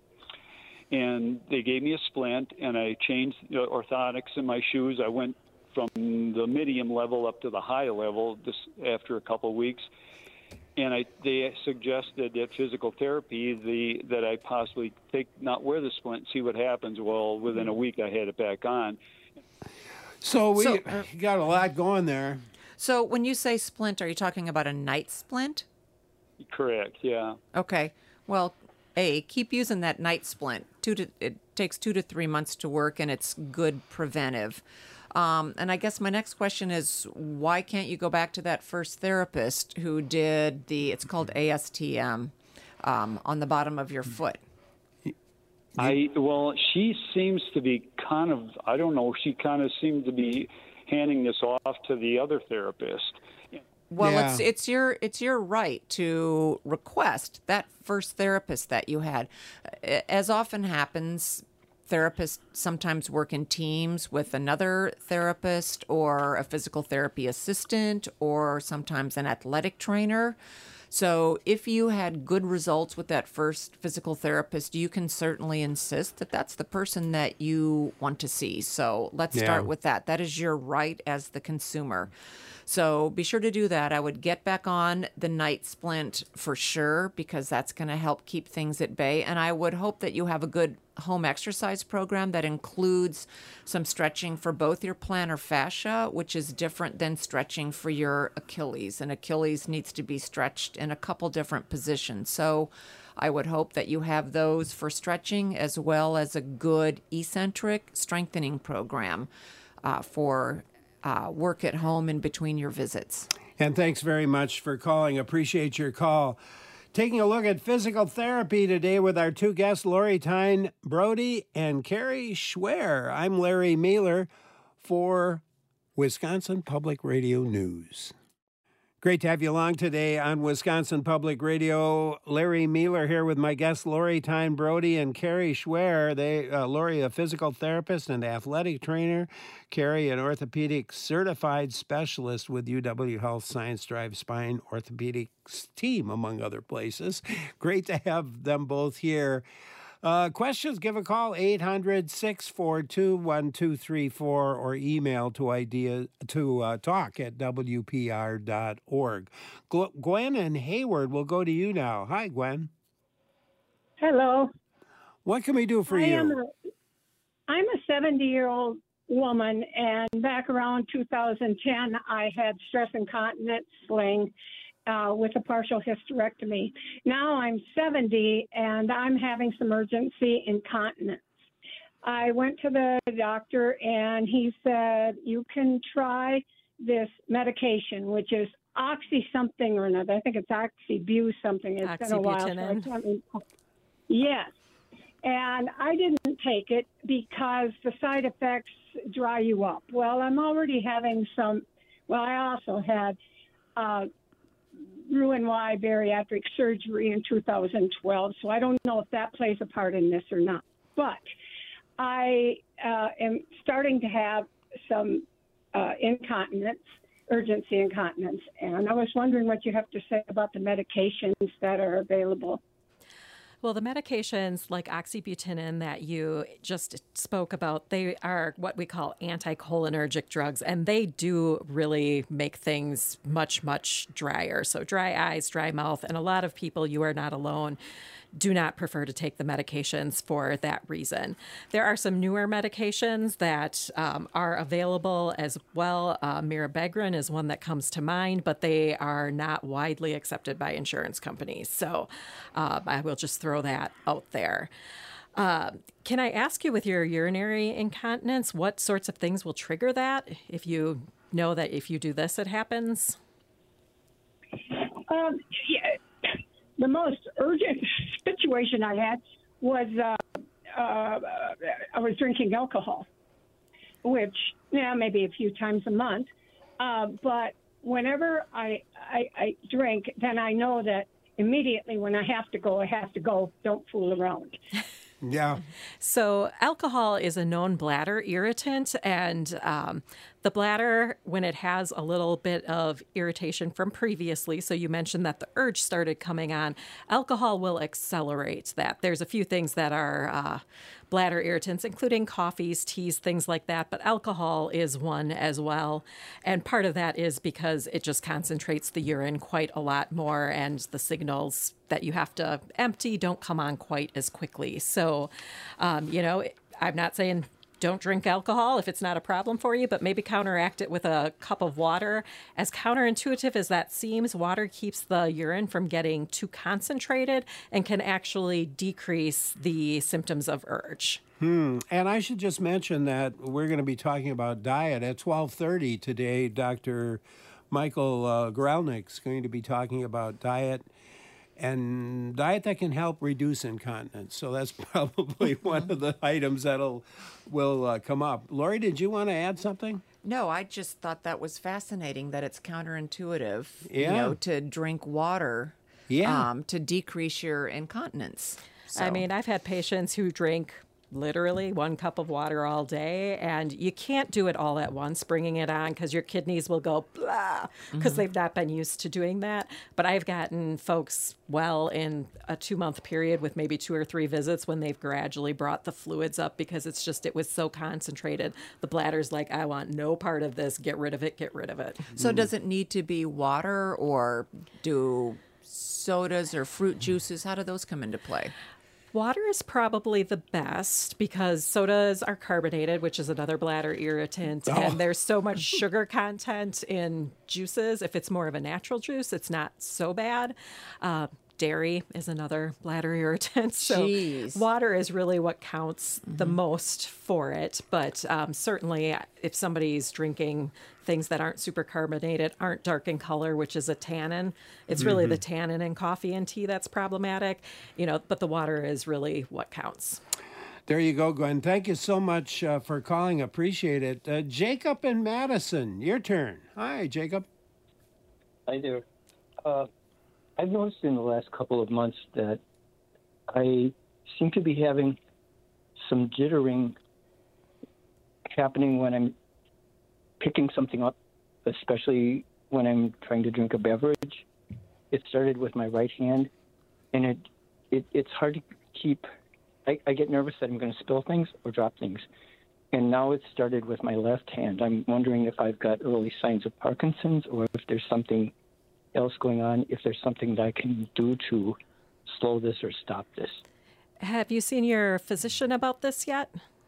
and they gave me a splint, and I changed uh, orthotics in my shoes. I went from the medium level up to the high level this after a couple of weeks, and I they suggested at physical therapy the that I possibly take not wear the splint and see what happens. Well, within a week, I had it back on. So we So, uh, got a lot going there. So when you say splint, are you talking about a night splint? Correct, yeah. Okay. Well, A, keep using that night splint. Two to, it takes two to three months to work, and it's good preventive. Um, and I guess my next question is, why can't you go back to that first therapist who did the, it's called A S T M, um, on the bottom of your foot? I well, she seems to be kind of, I don't know, she kind of seemed to be handing this off to the other therapist. Well, Yeah. it's it's your it's your right to request that first therapist that you had. As often happens, therapists sometimes work in teams with another therapist or a physical therapy assistant or sometimes an athletic trainer. So if you had good results with that first physical therapist, you can certainly insist that that's the person that you want to see. So let's Yeah. start with that. That is your right as the consumer. So be sure to do that. I would get back on the night splint for sure, because that's going to help keep things at bay. And I would hope that you have a good home exercise program that includes some stretching for both your plantar fascia, which is different than stretching for your Achilles. And Achilles needs to be stretched in a couple different positions. So I would hope that you have those for stretching, as well as a good eccentric strengthening program uh, for uh, work at home in between your visits. And thanks very much for calling. Appreciate your call. Taking a look at physical therapy today with our two guests, Lori Tyne Brody and Carrie Schwer. I'm Larry Mailer for Wisconsin Public Radio News. Great to have you along today on Wisconsin Public Radio. Larry Mueller here with my guests, Lori Tyne Brody and Carrie Schwer. They, uh, Lori, a physical therapist and athletic trainer. Carrie, an orthopedic certified specialist with U W Health Science Drive Spine Orthopedics team, among other places. Great to have them both here. Uh, questions, give a call, eight hundred, six four two, one two three four, or email to idea to uh, talk at W P R dot org. Gwen and Hayward, will go to you now. Hi, Gwen. Hello. What can we do for I you? Am a, I'm a seventy-year-old woman, and back around two thousand ten, I had stress incontinence sling. Uh, with a partial hysterectomy. Now I'm seventy and I'm having some emergency incontinence. I went to the doctor and he said, you can try this medication, which is oxy something or another. I think it's oxybuse something. It's been a while. So I can't remember. Yes. And I didn't take it because the side effects dry you up. Well, I'm already having some, well, I also had uh, Roux-en-Y bariatric surgery in two thousand twelve, so I don't know if that plays a part in this or not. But I uh, am starting to have some uh, incontinence, urgency incontinence, and I was wondering what you have to say about the medications that are available. Well, the medications like oxybutynin that you just spoke about, they are what we call anticholinergic drugs, and they do really make things much, much drier. So dry eyes, dry mouth, and a lot of people, you are not alone, do not prefer to take the medications for that reason. There are some newer medications that um, are available as well. Uh, Mirabegron is one that comes to mind, but they are not widely accepted by insurance companies. So uh, I will just throw that out there. Uh, can I ask you, with your urinary incontinence, what sorts of things will trigger that? If you know that if you do this, it happens? Um, yeah. The most urgent situation I had was uh, uh, I was drinking alcohol, which, yeah, maybe a few times a month. Uh, but whenever I, I, I drink, then I know that immediately when I have to go, I have to go. Don't fool around. Yeah. So alcohol is a known bladder irritant, and um, the bladder, when it has a little bit of irritation from previously, so you mentioned that the urge started coming on, alcohol will accelerate that. There's a few things that are uh, bladder irritants, including coffees, teas, things like that, but alcohol is one as well. And part of that is because it just concentrates the urine quite a lot more, and the signals that you have to empty don't come on quite as quickly. So, um, you know, I'm not saying don't drink alcohol if it's not a problem for you, but maybe counteract it with a cup of water. As counterintuitive as that seems, water keeps the urine from getting too concentrated and can actually decrease the symptoms of urge. Hmm. And I should just mention that we're going to be talking about diet at twelve thirty today. Doctor Michael uh, Gralnick's going to be talking about diet and diet that can help reduce incontinence. So that's probably one of the items that'll will uh, come up. Lori, did you want to add something? No, I just thought that was fascinating that it's counterintuitive, Yeah. you know, to drink water Yeah. um, to decrease your incontinence. So. I mean, I've had patients who drink literally one cup of water all day, and you can't do it all at once, bringing it on, because your kidneys will go blah, because mm-hmm. they've not been used to doing that. But I've gotten folks well in a two-month period with maybe two or three visits when they've gradually brought the fluids up, because it's just, it was so concentrated. The bladder's like, I want no part of this. Get rid of it. Get rid of it. So mm. does it need to be water, or do sodas or fruit juices, how do those come into play? Water is probably the best, because sodas are carbonated, which is another bladder irritant, oh. and there's so much sugar content in juices. If it's more of a natural juice, it's not so bad. Uh, dairy is another bladder irritant. So Jeez. Water is really what counts the mm-hmm. most for it. But um, certainly if somebody's drinking things that aren't super carbonated, aren't dark in color, which is a tannin, it's mm-hmm. really the tannin in coffee and tea that's problematic, you know, but the water is really what counts. There you go, Gwen. Thank you so much uh, for calling. Appreciate it. Uh, Jacob in Madison, your turn. Hi, Jacob. Hi there. Uh, I've noticed in the last couple of months that I seem to be having some jittering happening when I'm picking something up, especially when I'm trying to drink a beverage. It started with my right hand, and it, it it's hard to keep. I, I get nervous that I'm going to spill things or drop things. And now it's started with my left hand. I'm wondering if I've got early signs of Parkinson's or if there's something else going on, if there's something that I can do to slow this or stop this. Have you seen your physician about this yet?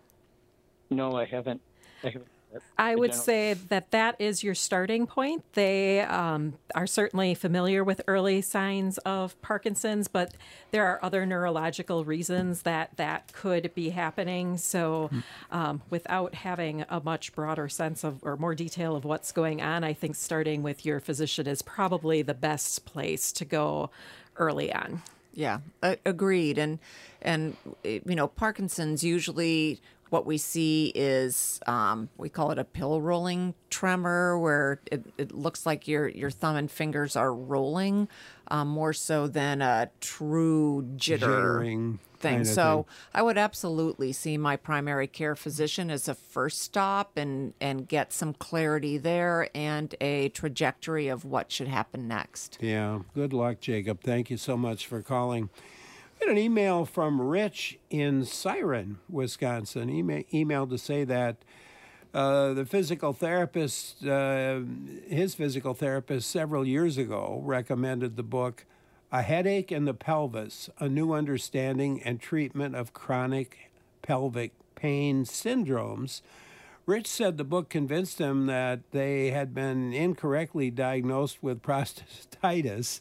No, I haven't. I haven't. I would say that that is your starting point. They um, are certainly familiar with early signs of Parkinson's, but there are other neurological reasons that that could be happening. So um, without having a much broader sense of or more detail of what's going on, I think starting with your physician is probably the best place to go early on. Yeah, uh, agreed. And, and you know, Parkinson's usually what we see is um, we call it a pill rolling tremor, where it, it looks like your your thumb and fingers are rolling um, more so than a true jitter Jittering thing. kind of So thing. I would absolutely see my primary care physician as a first stop and and get some clarity there and a trajectory of what should happen next. Yeah. Good luck, Jacob. Thank you so much for calling. We had an email from Rich in Siren, Wisconsin. Email, emailed to say that uh, the physical therapist, uh, his physical therapist several years ago recommended the book A Headache in the Pelvis, A New Understanding and Treatment of Chronic Pelvic Pain Syndromes. Rich said the book convinced him that they had been incorrectly diagnosed with prostatitis.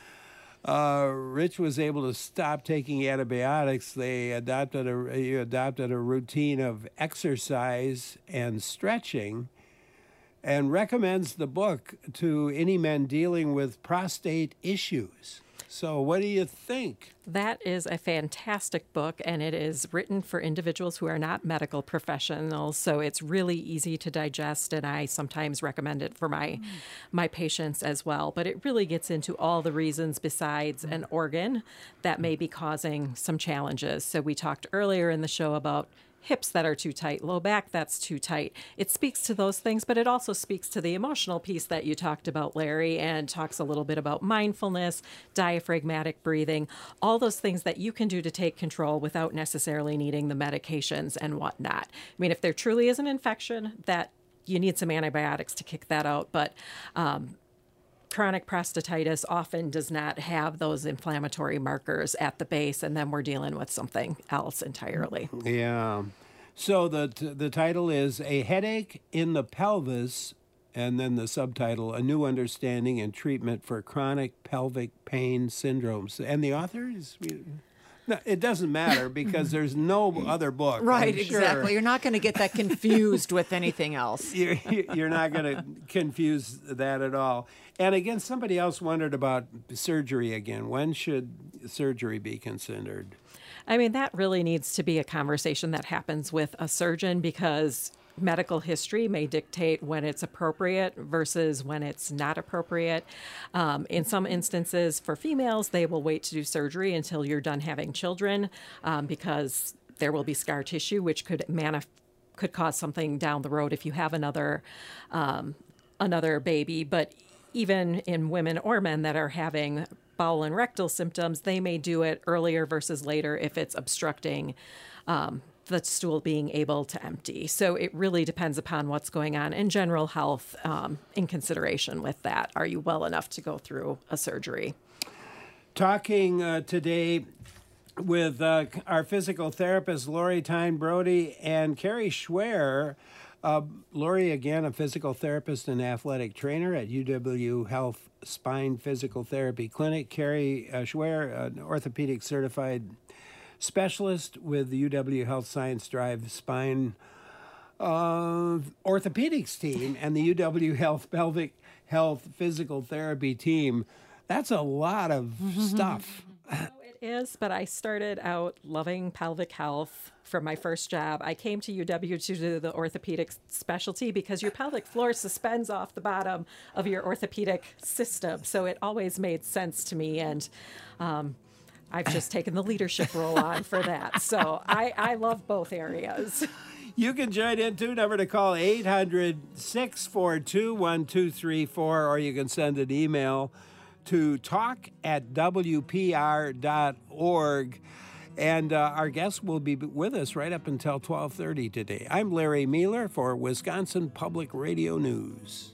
Uh, Rich was able to stop taking antibiotics. They adopted a he adopted a routine of exercise and stretching, and recommends the book to any men dealing with prostate issues. So, what do you think? That is a fantastic book, and it is written for individuals who are not medical professionals, so it's really easy to digest, and I sometimes recommend it for my my patients as well. But it really gets into all the reasons besides an organ that may be causing some challenges. So we talked earlier in the show about hips that are too tight, low back that's too tight. It speaks to those things, but it also speaks to the emotional piece that you talked about, Larry, and talks a little bit about mindfulness, diaphragmatic breathing, all those things that you can do to take control without necessarily needing the medications and whatnot. I mean, if there truly is an infection, that you need some antibiotics to kick that out, but um, chronic prostatitis often does not have those inflammatory markers at the base, and then we're dealing with something else entirely. Yeah. So the the title is A Headache in the Pelvis, and then the subtitle, A New Understanding and Treatment for Chronic Pelvic Pain Syndromes. And the author is... No, it doesn't matter because there's no other book. Right, I'm sure. exactly. You're not going to get that confused with anything else. You're, you're not going to confuse that at all. And again, somebody else wondered about surgery again. When should surgery be considered? I mean, that really needs to be a conversation that happens with a surgeon, because medical history may dictate when it's appropriate versus when it's not appropriate. Um, in some instances, for females, they will wait to do surgery until you're done having children um, because there will be scar tissue, which could manif- could cause something down the road if you have another um, another baby. But even in women or men that are having bowel and rectal symptoms, they may do it earlier versus later if it's obstructing um, the stool being able to empty. So it really depends upon what's going on in general health um, in consideration with that. Are you well enough to go through a surgery? Talking uh, today with uh, our physical therapist, Lori Tyne Brody and Carrie Schwer. Uh, Lori, again, a physical therapist and athletic trainer at U W Health Spine Physical Therapy Clinic. Carrie uh, Schwer, an orthopedic certified specialist with the U W Health Science Drive Spine uh, Orthopedics team and the U W Health Pelvic Health Physical Therapy team. That's a lot of stuff. It is, but I started out loving pelvic health from my first job. I came to U W to do the orthopedic specialty because your pelvic floor suspends off the bottom of your orthopedic system. So it always made sense to me. And um, I've just taken the leadership role on for that. So I, I love both areas. You can join in too. Number to call eight hundred, six four two, one two three four, or you can send an email to talk at w p r dot org. And uh, our guest will be with us right up until twelve thirty today. I'm Larry Mueller for Wisconsin Public Radio News.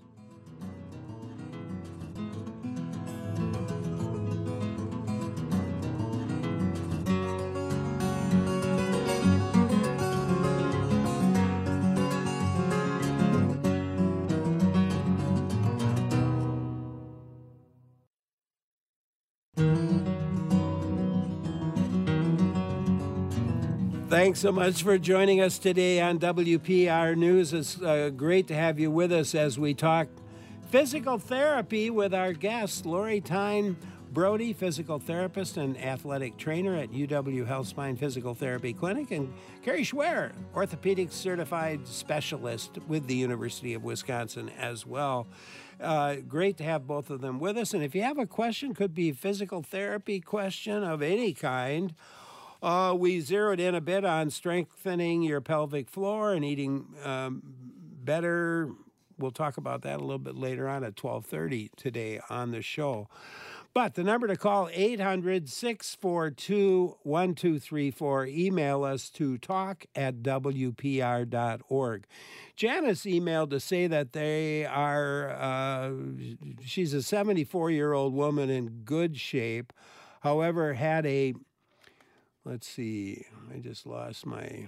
Thanks so much for joining us today on W P R News. It's uh, great to have you with us as we talk physical therapy with our guest, Lori Tyne Brody, physical therapist and athletic trainer at U W Health Spine Physical Therapy Clinic, and Carrie Schwer, orthopedic certified specialist with the University of Wisconsin as well. Uh, great to have both of them with us. And if you have a question, could be physical therapy question of any kind. Uh, we zeroed in a bit on strengthening your pelvic floor and eating um, better. We'll talk about that a little bit later on at twelve thirty today on the show. But the number to call, eight hundred, six four two, one two three four. Email us to talk at w p r dot org. Janice emailed to say that they are, uh, she's a seventy-four-year-old woman in good shape, however, had a Let's see, I just lost my...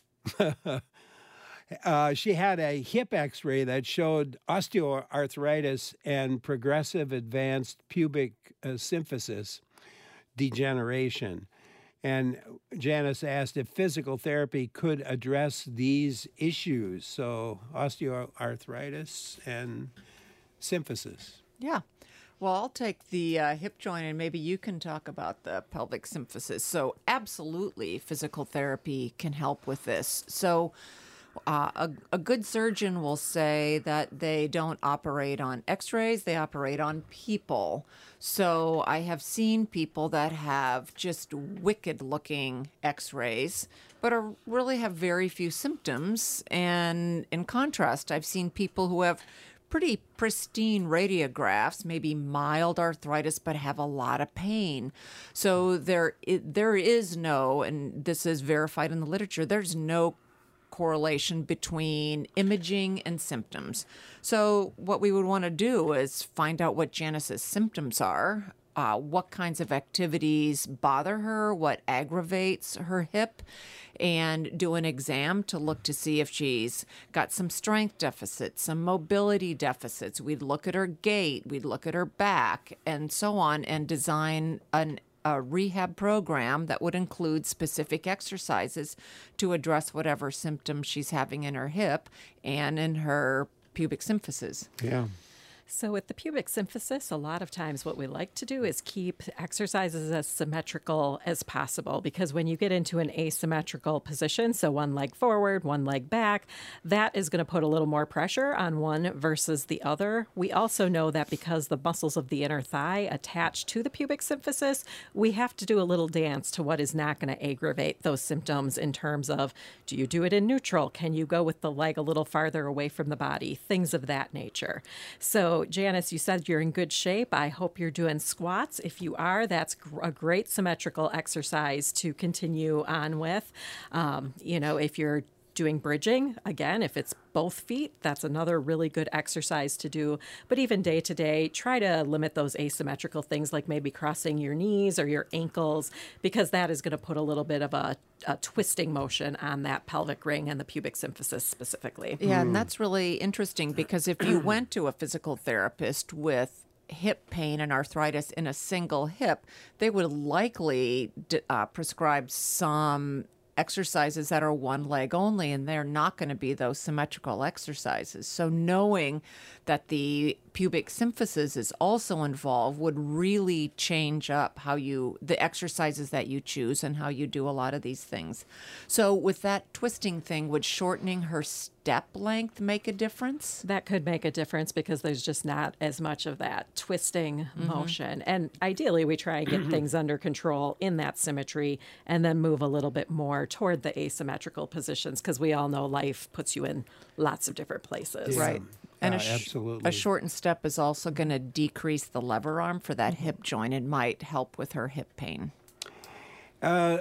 uh, she had a hip x-ray that showed osteoarthritis and progressive advanced pubic uh, symphysis degeneration. And Janice asked if physical therapy could address these issues. So osteoarthritis and symphysis. Yeah. Well, I'll take the uh, hip joint, and maybe you can talk about the pelvic symphysis. So absolutely, physical therapy can help with this. So uh, a, a good surgeon will say that they don't operate on x-rays, they operate on people. So I have seen people that have just wicked-looking x-rays, but are, really have very few symptoms. And in contrast, I've seen people who have pretty pristine radiographs, maybe mild arthritis, but have a lot of pain. So there, it, there is no, and this is verified in the literature, there's no correlation between imaging and symptoms. So what we would want to do is find out what Janice's symptoms are, uh, what kinds of activities bother her, what aggravates her hip, and do an exam to look to see if she's got some strength deficits, some mobility deficits. We'd look at her gait, we'd look at her back, and so on, and design an, a rehab program that would include specific exercises to address whatever symptoms she's having in her hip and in her pubic symphysis. Yeah. So with the pubic symphysis, a lot of times what we like to do is keep exercises as symmetrical as possible, because when you get into an asymmetrical position, so one leg forward, one leg back, that is going to put a little more pressure on one versus the other. We also know that because the muscles of the inner thigh attach to the pubic symphysis, we have to do a little dance to what is not going to aggravate those symptoms in terms of, do you do it in neutral? Can you go with the leg a little farther away from the body? Things of that nature. So Janice, you said you're in good shape. I hope you're doing squats. If you are, that's a great symmetrical exercise to continue on with. Um, you know, if you're doing bridging, again, if it's both feet, that's another really good exercise to do. But even day to day, try to limit those asymmetrical things like maybe crossing your knees or your ankles, because that is going to put a little bit of a, a twisting motion on that pelvic ring and the pubic symphysis specifically. Yeah, and that's really interesting, because if you went to a physical therapist with hip pain and arthritis in a single hip, they would likely uh, prescribe some exercises that are one leg only, and they're not going to be those symmetrical exercises. So knowing that the pubic symphysis is also involved, would really change up how you, the exercises that you choose and how you do a lot of these things. So with that twisting thing, would shortening her step length make a difference? That could make a difference because there's just not as much of that twisting Mhm. motion. And ideally, we try and get things under control in that symmetry and then move a little bit more toward the asymmetrical positions because we all know life puts you in lots of different places. Right. And Uh, a, sh- absolutely. a shortened step is also going to decrease the lever arm for that hip joint. It might help with her hip pain. Uh,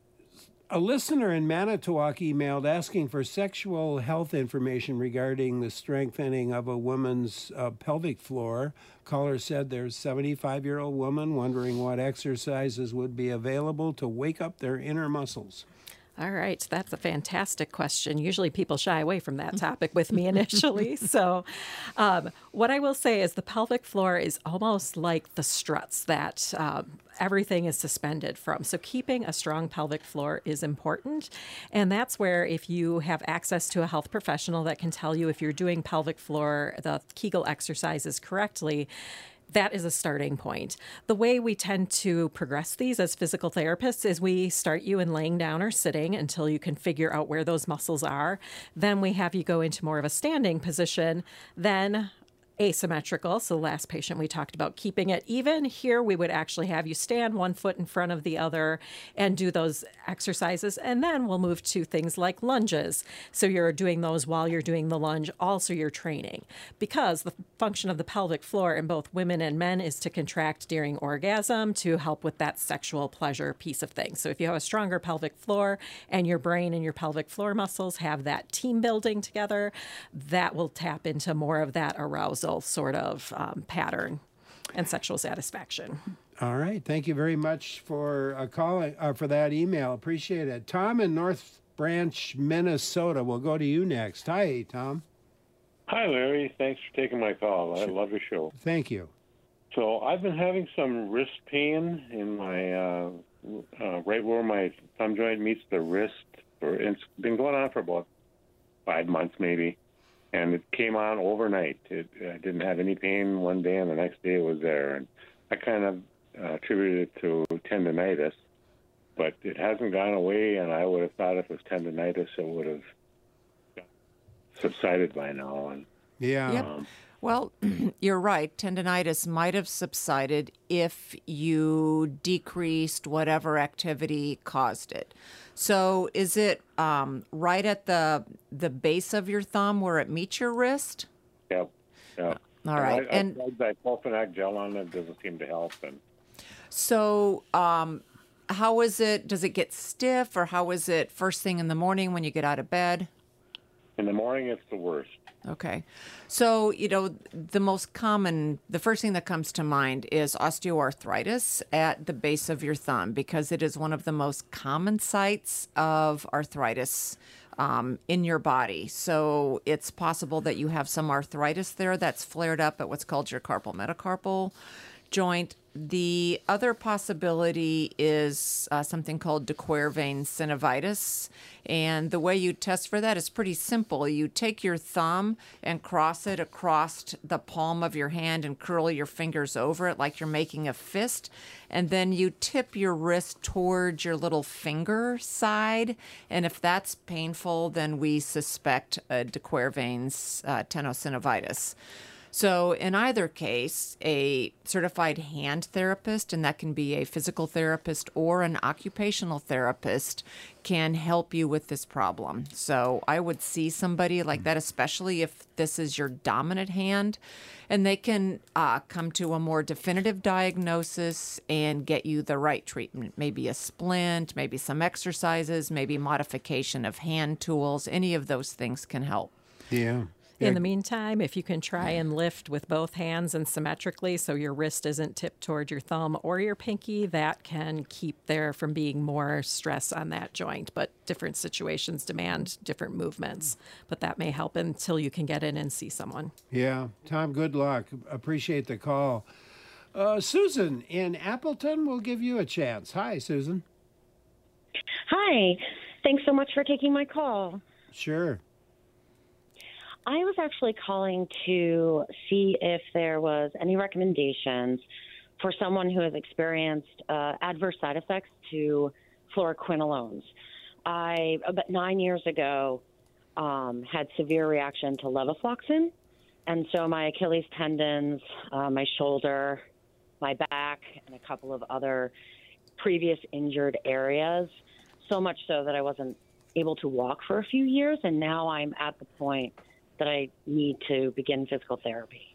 a listener in Manitowoc emailed asking for sexual health information regarding the strengthening of a woman's uh, pelvic floor. Caller said there's a seventy-five-year-old woman wondering what exercises would be available to wake up their inner muscles. All right, that's a fantastic question. Usually people shy away from that topic with me initially. So um, what I will say is the pelvic floor is almost like the struts that um, everything is suspended from. So keeping a strong pelvic floor is important. And that's where if you have access to a health professional that can tell you if you're doing pelvic floor, the Kegel exercises correctly, that is a starting point. The way we tend to progress these as physical therapists is we start you in laying down or sitting until you can figure out where those muscles are. Then we have you go into more of a standing position. Then asymmetrical. So the last patient we talked about keeping it even. Here we would actually have you stand one foot in front of the other and do those exercises. And then we'll move to things like lunges. So you're doing those while you're doing the lunge. Also you're training because the function of the pelvic floor in both women and men is to contract during orgasm to help with that sexual pleasure piece of things. So if you have a stronger pelvic floor and your brain and your pelvic floor muscles have that team building together, that will tap into more of that arousal sort of um, pattern and sexual satisfaction. All right. Thank you very much for uh, calling uh, for that email. Appreciate it. Tom in North Branch, Minnesota. We'll go to you next. Hi, Tom. Hi, Larry. Thanks for taking my call. I love your show. Thank you. So I've been having some wrist pain in my uh, uh, right where my thumb joint meets the wrist. For, it's been going on for about five months, maybe. And it came on overnight. It, I didn't have any pain one day, and the next day it was there. And I kind of uh, attributed it to tendonitis, but it hasn't gone away, and I would have thought if it was tendonitis, it would have subsided by now. And Yeah. Yep. um, Well, you're right. Tendonitis might have subsided if you decreased whatever activity caused it. So is it um, right at the the base of your thumb where it meets your wrist? yeah, yeah. All right. I, I And tried that Clofenac gel on it. Doesn't seem to help. And so um, how is it? Does it get stiff, or how is it first thing in the morning when you get out of bed? in the morning, it's the worst. Okay. So, you know, the most common, the first thing that comes to mind is osteoarthritis at the base of your thumb, because it is one of the most common sites of arthritis um, in your body. So it's possible that you have some arthritis there that's flared up at what's called your carpal metacarpal joint. The other possibility is uh, something called de Quervain synovitis. And the way you test for that is pretty simple. You take your thumb and cross it across the palm of your hand and curl your fingers over it like you're making a fist. And then you tip your wrist towards your little finger side. And if that's painful, then we suspect a de Quervain's uh, tenosynovitis. So in either case, a certified hand therapist, and that can be a physical therapist or an occupational therapist, can help you with this problem. So I would see somebody like that, especially if this is your dominant hand, and they can uh, come to a more definitive diagnosis and get you the right treatment. Maybe a splint, maybe some exercises, maybe modification of hand tools. Any of those things can help. Yeah. In the meantime, if you can try and lift with both hands and symmetrically so your wrist isn't tipped toward your thumb or your pinky, that can keep there from being more stress on that joint. But different situations demand different movements. But that may help until you can get in and see someone. Yeah. Tom, good luck. Appreciate the call. Uh, Susan in Appleton will give you a chance. Hi, Susan. Hi. Thanks so much for taking my call. Sure. I was actually calling to see if there was any recommendations for someone who has experienced uh, adverse side effects to fluoroquinolones. I, about nine years ago, um, had severe reaction to levofloxacin, and so my Achilles tendons, uh, my shoulder, my back, and a couple of other previous injured areas, so much so that I wasn't able to walk for a few years, and now I'm at the point that I need to begin physical therapy.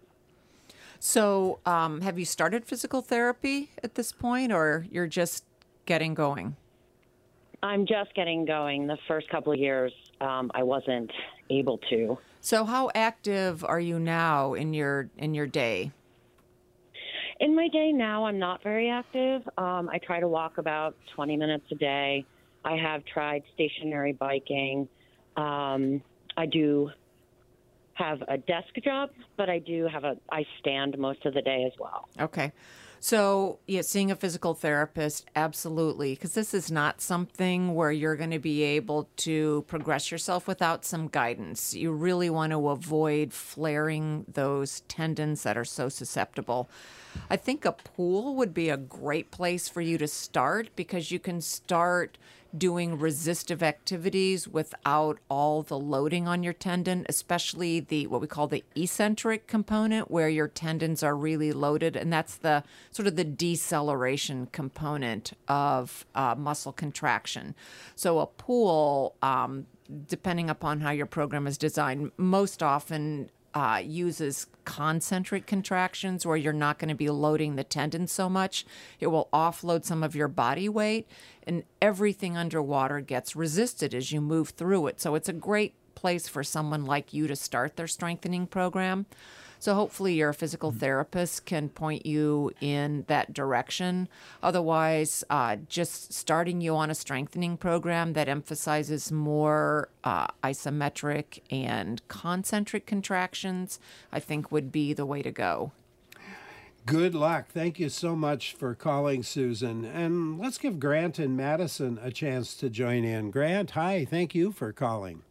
So um, have you started physical therapy at this point, or you're just getting going? I'm just getting going. The first couple of years, um, I wasn't able to. So how active are you now in your in your day? In my day now, I'm not very active. Um, I try to walk about twenty minutes a day. I have tried stationary biking. Um, I do have a desk job, but I do have a, I stand most of the day as well. Okay. So, yeah, seeing a physical therapist, absolutely, because this is not something where you're going to be able to progress yourself without some guidance. You really want to avoid flaring those tendons that are so susceptible. I think a pool would be a great place for you to start, because you can start doing resistive activities without all the loading on your tendon, especially the what we call the eccentric component, where your tendons are really loaded, and that's the sort of the deceleration component of uh, muscle contraction. So a pool, um, depending upon how your program is designed, most often Uh, uses concentric contractions, where you're not going to be loading the tendon so much. It will offload some of your body weight, and everything underwater gets resisted as you move through it. So it's a great place for someone like you to start their strengthening program. So hopefully your physical therapist can point you in that direction. Otherwise, uh, just starting you on a strengthening program that emphasizes more uh, isometric and concentric contractions, I think would be the way to go. Good luck. Thank you so much for calling, Susan. And let's give Grant and Madison a chance to join in. Grant, hi. Thank you for calling.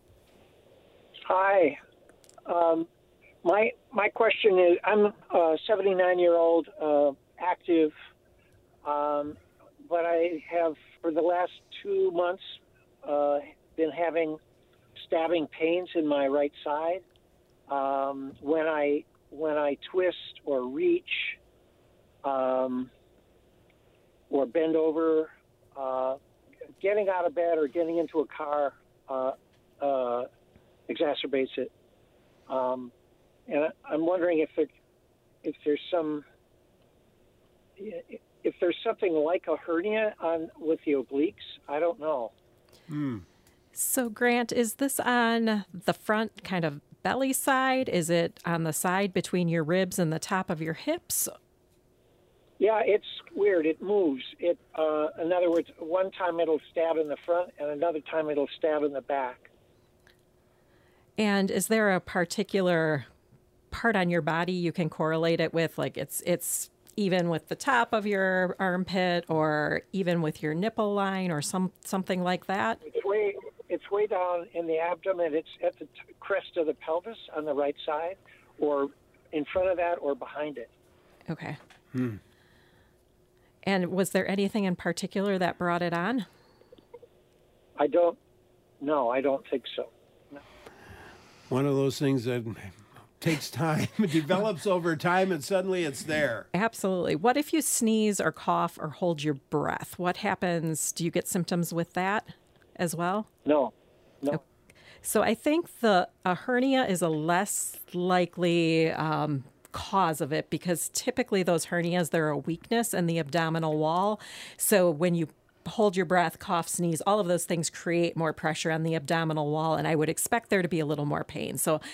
Hi. Um, My my question is, I'm a seventy-nine-year-old uh, active, um, but I have, for the last two months, uh, been having stabbing pains in my right side. Um, when I when I twist or reach um, or bend over, uh, getting out of bed or getting into a car uh, uh, exacerbates it. Um, And I'm wondering if there, if there's some, if there's something like a hernia on with the obliques. I don't know. Hmm. So, Grant, is this on the front kind of belly side? Is it on the side between your ribs and the top of your hips? Yeah, it's weird. It moves. It, uh, in other words, one time it'll stab in the front, and another time it'll stab in the back. And is there a particular part on your body you can correlate it with, like it's it's even with the top of your armpit, or even with your nipple line, or some something like that? It's way it's way down in the abdomen. It's at the t- crest of the pelvis on the right side, or in front of that, or behind it. Okay. Hmm. And was there anything in particular that brought it on? I don't. No, I don't think so. No. One of those things that takes time. It develops over time, and suddenly it's there. Absolutely. What if you sneeze or cough or hold your breath? What happens? Do you get symptoms with that as well? No. No. Okay. So I think the a hernia is a less likely um, cause of it, because typically those hernias, they're a weakness in the abdominal wall. So when you hold your breath, cough, sneeze, all of those things create more pressure on the abdominal wall, and I would expect there to be a little more pain. So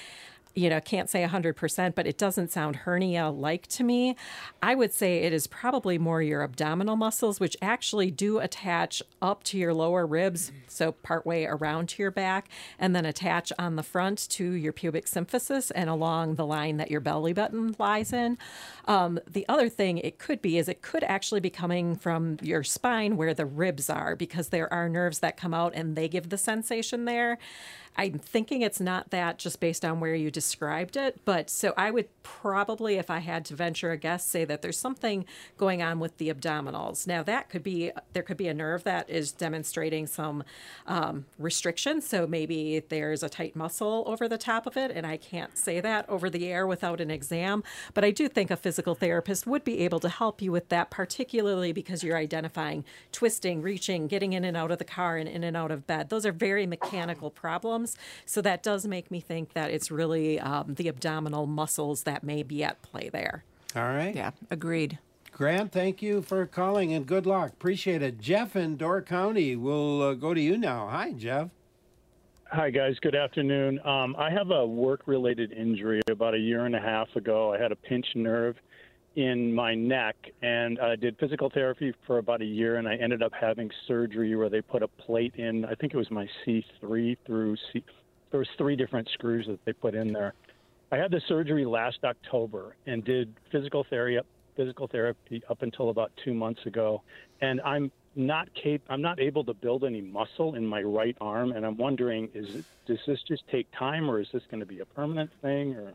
you know, can't say one hundred percent, but it doesn't sound hernia-like to me. I would say it is probably more your abdominal muscles, which actually do attach up to your lower ribs, so partway around to your back, and then attach on the front to your pubic symphysis and along the line that your belly button lies in. Um, the other thing it could be is it could actually be coming from your spine where the ribs are, because there are nerves that come out and they give the sensation there. I'm thinking it's not that just based on where you described it, but so I would probably, if I had to venture a guess, say that there's something going on with the abdominals. Now that could be, there could be a nerve that is demonstrating some um, restriction. So maybe there's a tight muscle over the top of it, and I can't say that over the air without an exam. But I do think a physical therapist would be able to help you with that, particularly because you're identifying twisting, reaching, getting in and out of the car and in and out of bed. Those are very mechanical problems. So that does make me think that it's really um, the abdominal muscles that may be at play there. All right. Yeah, agreed. Grant, thank you for calling and good luck. Appreciate it. Jeff in Door County, we'll uh, go to you now. Hi, Jeff. Hi, guys. Good afternoon. Um, I have a work-related injury. About a year and a half ago, I had a pinched nerve in my neck, and I did physical therapy for about a year, and I ended up having surgery where they put a plate in. I think it was my C three through C. There was three different screws that they put in there. I had the surgery last October and did physical therapy, physical therapy up until about two months ago, and I'm not cap- I'm not able to build any muscle in my right arm, and I'm wondering, is it, does this just take time, or is this going to be a permanent thing? Or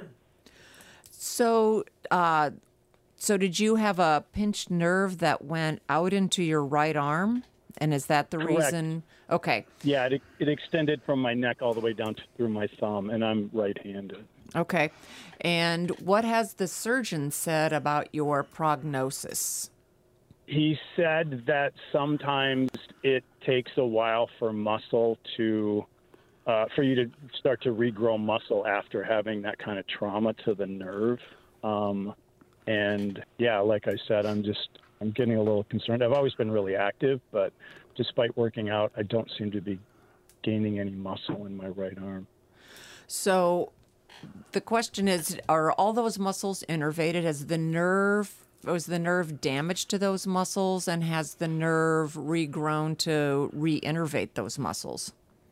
So, uh, so did you have a pinched nerve that went out into your right arm? And is that the Correct. reason? Okay. Yeah, it, it extended from my neck all the way down to, through my thumb, and I'm right-handed. Okay. And what has the surgeon said about your prognosis? He said that sometimes it takes a while for muscle to, uh, for you to start to regrow muscle after having that kind of trauma to the nerve. Um, and yeah, like I said, I'm just, I'm getting a little concerned. I've always been really active, but despite working out, I don't seem to be gaining any muscle in my right arm. So the question is, are all those muscles innervated? Has the nerve, was the nerve damaged to those muscles, and has the nerve regrown to re-innervate those muscles?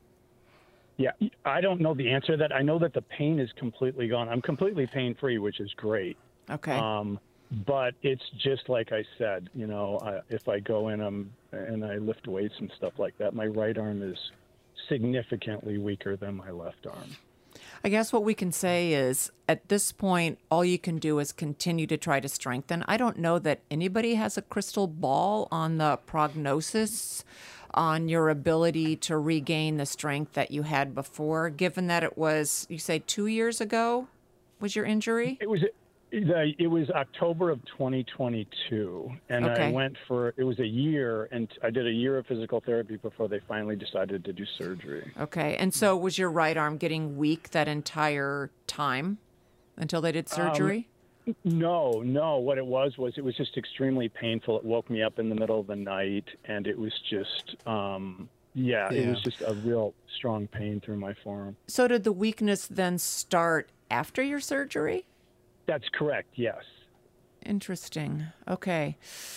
Yeah, I don't know the answer to that. I know that the pain is completely gone. I'm completely pain-free, which is great. Okay. Um, but it's just like I said, you know, I, if I go in um, and I lift weights and stuff like that, my right arm is significantly weaker than my left arm. I guess what we can say is, at this point, all you can do is continue to try to strengthen. I don't know that anybody has a crystal ball on the prognosis, on your ability to regain the strength that you had before, given that it was, you say, two years ago was your injury? It was it was October of twenty twenty-two, and Okay. I went for, it was a year, and I did a year of physical therapy before they finally decided to do surgery. Okay. And so was your right arm getting weak that entire time until they did surgery? Um, no, no. What it was was it was just extremely painful. It woke me up in the middle of the night, and it was just, um, yeah, it Yeah. was just a real strong pain through my forearm. So did the weakness then start after your surgery? That's correct, yes. Interesting. Okay.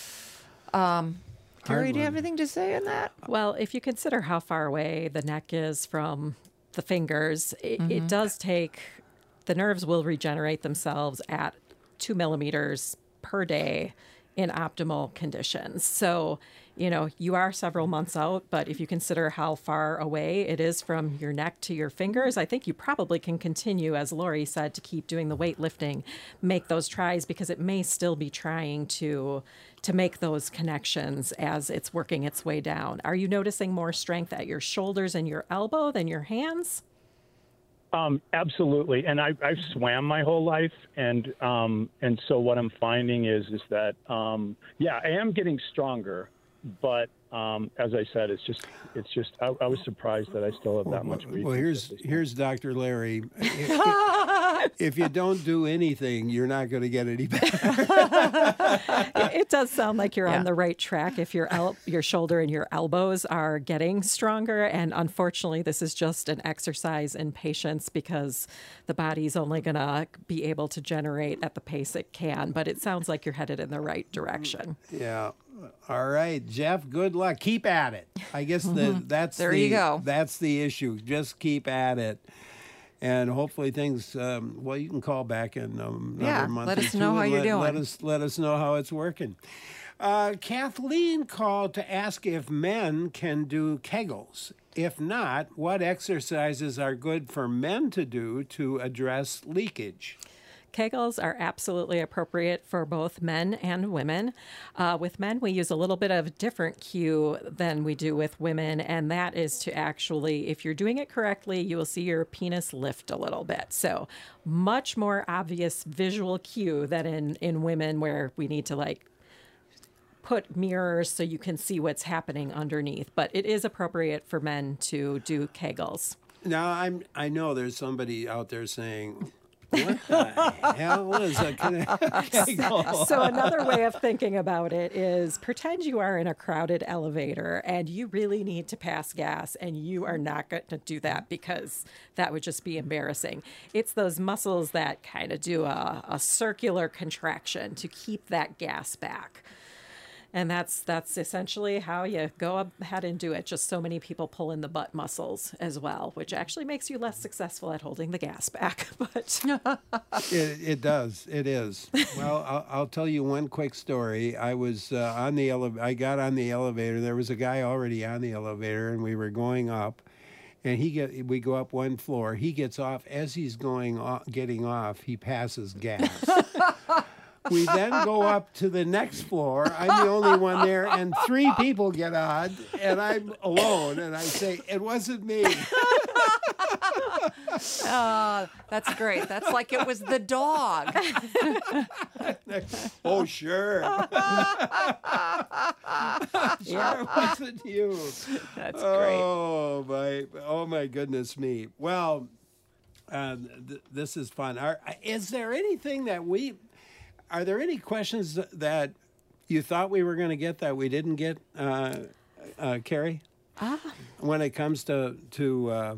Um, Carrie, do you have anything to say on that? Well, if you consider how far away the neck is from the fingers, it, Mhm. it does take, the nerves will regenerate themselves at two millimeters per day in optimal conditions. So, you know, you are several months out, but if you consider how far away it is from your neck to your fingers, I think you probably can continue, as Lori said, to keep doing the weightlifting, make those tries, because it may still be trying to to make those connections as it's working its way down. Are you noticing more strength at your shoulders and your elbow than your hands? Um, absolutely, and I, I've swam my whole life, and um, and so what I'm finding is is that um, yeah, I am getting stronger, but um, as I said, it's just it's just I, I was surprised that I still have that much weight. Well, here's here's Doctor Larry. if you don't do anything, you're not going to get any better. It does sound like you're Yeah. on the right track if your el- your shoulder and your elbows are getting stronger. And unfortunately, this is just an exercise in patience because the body's only going to be able to generate at the pace it can. But it sounds like you're headed in the right direction. Yeah. All right, Jeff, good luck. Keep at it. I guess the, that's There the, you go. That's the issue. Just keep at it. And hopefully things, um, well, you can call back in um, another Yeah, month let or us two know how and you're let, doing. Let us, let us know how it's working. Uh, Kathleen called to ask if men can do Kegels. If not, what exercises are good for men to do to address leakage? Kegels are absolutely appropriate for both men and women. Uh, with men, we use a little bit of different cue than we do with women, and that is to actually, if you're doing it correctly, you will see your penis lift a little bit. So much more obvious visual cue than in, in women where we need to like put mirrors so you can see what's happening underneath. But it is appropriate for men to do Kegels. Now, I'm, I know there's somebody out there saying, what the hell is a Kegel? So another way of thinking about it is pretend you are in a crowded elevator and you really need to pass gas and you are not going to do that because that would just be embarrassing. It's those muscles that kind of do a, a circular contraction to keep that gas back. And that's that's essentially how you go ahead and do it. Just so many people pull in the butt muscles as well, which actually makes you less successful at holding the gas back. But It, it does. It is. Well, I'll, I'll tell you one quick story. I was uh, on the ele- I got on the elevator. There was a guy already on the elevator, and we were going up. And he get we go up one floor. He gets off. As he's going off, getting off, he passes gas. We then go up to the next floor. I'm the only one there, and three people get on, and I'm alone. And I say, "It wasn't me." Uh, that's great. That's like it was the dog. Oh, sure. Sure, it wasn't you. That's great. Oh my! Oh my goodness me! Well, uh, th- this is fun. Are, is there anything that we? Are there any questions that you thought we were going to get that we didn't get, uh, uh, Carrie? Ah. When it comes to to uh,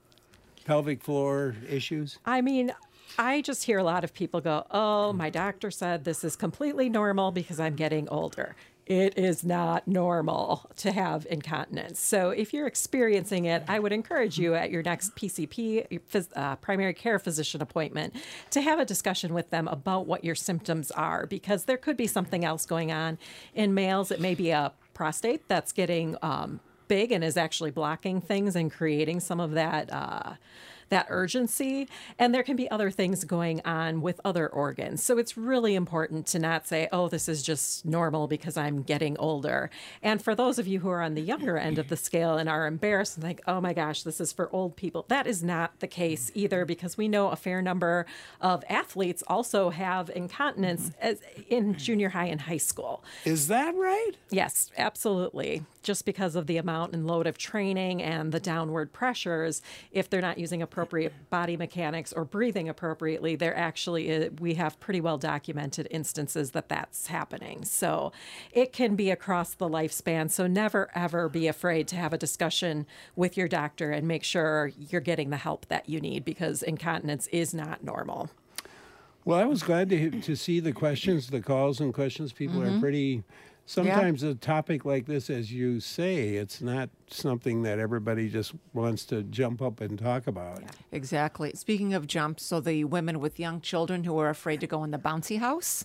pelvic floor issues. I mean, I just hear a lot of people go, oh, my doctor said this is completely normal because I'm getting older. It is not normal to have incontinence. So if you're experiencing it, I would encourage you at your next P C P, phys- uh, primary care physician appointment, to have a discussion with them about what your symptoms are, because there could be something else going on. In males, it may be a prostate that's getting um, big and is actually blocking things and creating some of that uh, that urgency. And there can be other things going on with other organs. So it's really important to not say, oh, this is just normal because I'm getting older. And for those of you who are on the younger end of the scale and are embarrassed and think, oh my gosh, this is for old people, that is not the case either, because we know a fair number of athletes also have incontinence as in junior high and high school. Is that right? Yes, absolutely. Just because of the amount and load of training and the downward pressures, if they're not using appropriate body mechanics or breathing appropriately, they're actually, we have pretty well documented instances that that's happening. So it can be across the lifespan. So never, ever be afraid to have a discussion with your doctor and make sure you're getting the help that you need, because incontinence is not normal. Well, I was glad to to see the questions, the calls and questions. People Mm-hmm. are pretty. Sometimes a topic like this, as you say, it's not something that everybody just wants to jump up and talk about. Exactly. Speaking of jumps, so the women with young children who are afraid to go in the bouncy house.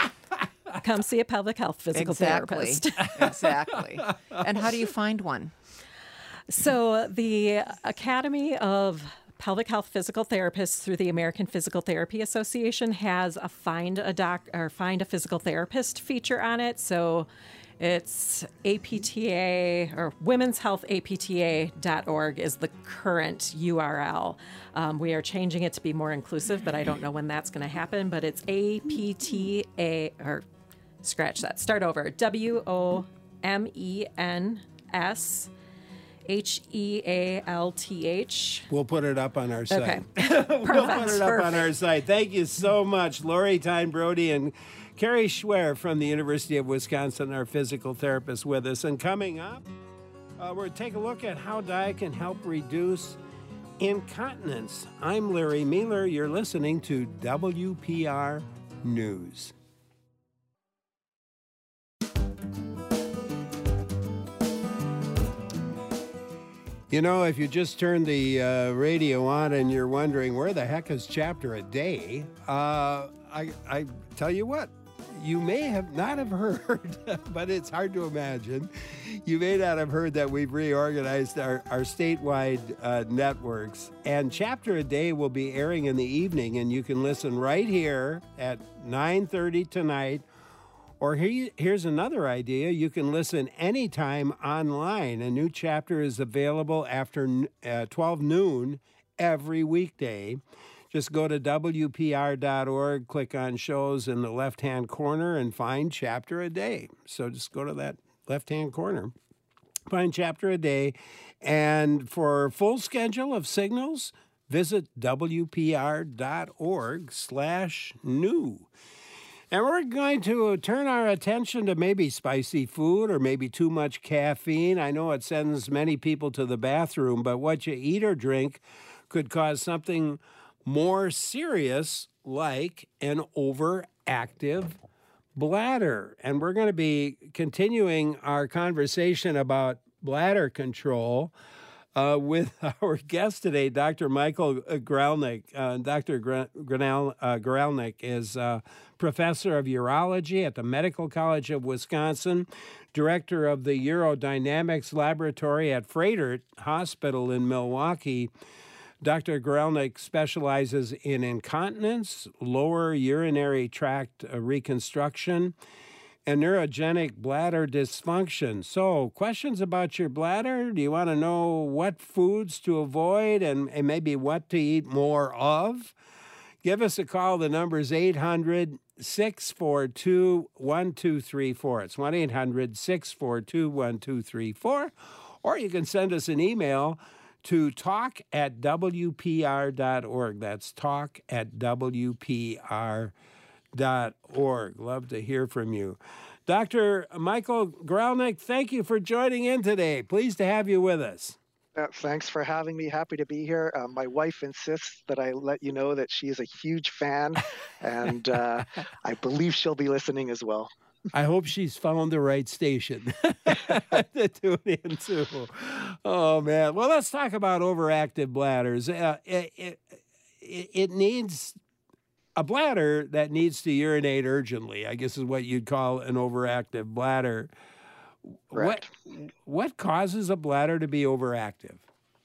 Come see a pelvic health physical Exactly. therapist. Exactly. And how do you find one? So the Academy of Pelvic Health Physical Therapists through the American Physical Therapy Association has a find a doc or find a physical therapist feature on it. So it's A P T A or women's health A P T A dot org is the current U R L. Um, we are changing it to be more inclusive, but I don't know when that's going to happen. But it's A P T A or scratch that. Start over. W O M E N S H E A L T H. We'll put it up on our site. Okay. We'll put Perfect. it up on Perfect. our site. Thank you so much, Lori Tyne Brody and Carrie Schwer from the University of Wisconsin, our physical therapist, with us. And coming up, uh, we're going to take a look at how diet can help reduce incontinence. I'm Larry Mueller. You're listening to W P R News. You know, if you just turned the uh, radio on and you're wondering where the heck is Chapter a Day, uh, I, I tell you what, you may have not have heard, but it's hard to imagine. You may not have heard that we've reorganized our, our statewide uh, networks, and Chapter a Day will be airing in the evening, and you can listen right here at nine thirty tonight. Or here, here's another idea. You can listen anytime online. A new chapter is available after uh, twelve noon every weekday. Just go to W P R dot org, click on shows in the left-hand corner, and find Chapter a Day. So just go to that left-hand corner, find Chapter a Day. And for full schedule of signals, visit W P R dot org slash new. And we're going to turn our attention to maybe spicy food or maybe too much caffeine. I know it sends many people to the bathroom, but what you eat or drink could cause something more serious like an overactive bladder. And we're going to be continuing our conversation about bladder control Uh, with our guest today, Doctor Michael Gralnick. Uh, Doctor Gra- Granal, uh, Gralnick is uh, professor of urology at the Medical College of Wisconsin, director of the Urodynamics Laboratory at Froedtert Hospital in Milwaukee. Doctor Gralnick specializes in incontinence, lower urinary tract uh, reconstruction, and neurogenic bladder dysfunction. So, questions about your bladder? Do you want to know what foods to avoid and, and maybe what to eat more of? Give us a call. The number is eight hundred, six four two, one two three four. It's one eight hundred, six four two, one two three four. Or you can send us an email to talk at W P R dot org. That's talk at W P R dot org. Love to hear from you. Doctor Michael Gralnick, thank you for joining in today. Pleased to have you with us. Uh, thanks for having me. Happy to be here. Uh, my wife insists that I let you know that she is a huge fan, and uh, I believe she'll be listening as well. I hope she's found the right station to tune in to. Oh, man. Well, let's talk about overactive bladders. Uh, it, it, it needs... A bladder that needs to urinate urgently, I guess is what you'd call an overactive bladder. Correct. What, what causes a bladder to be overactive?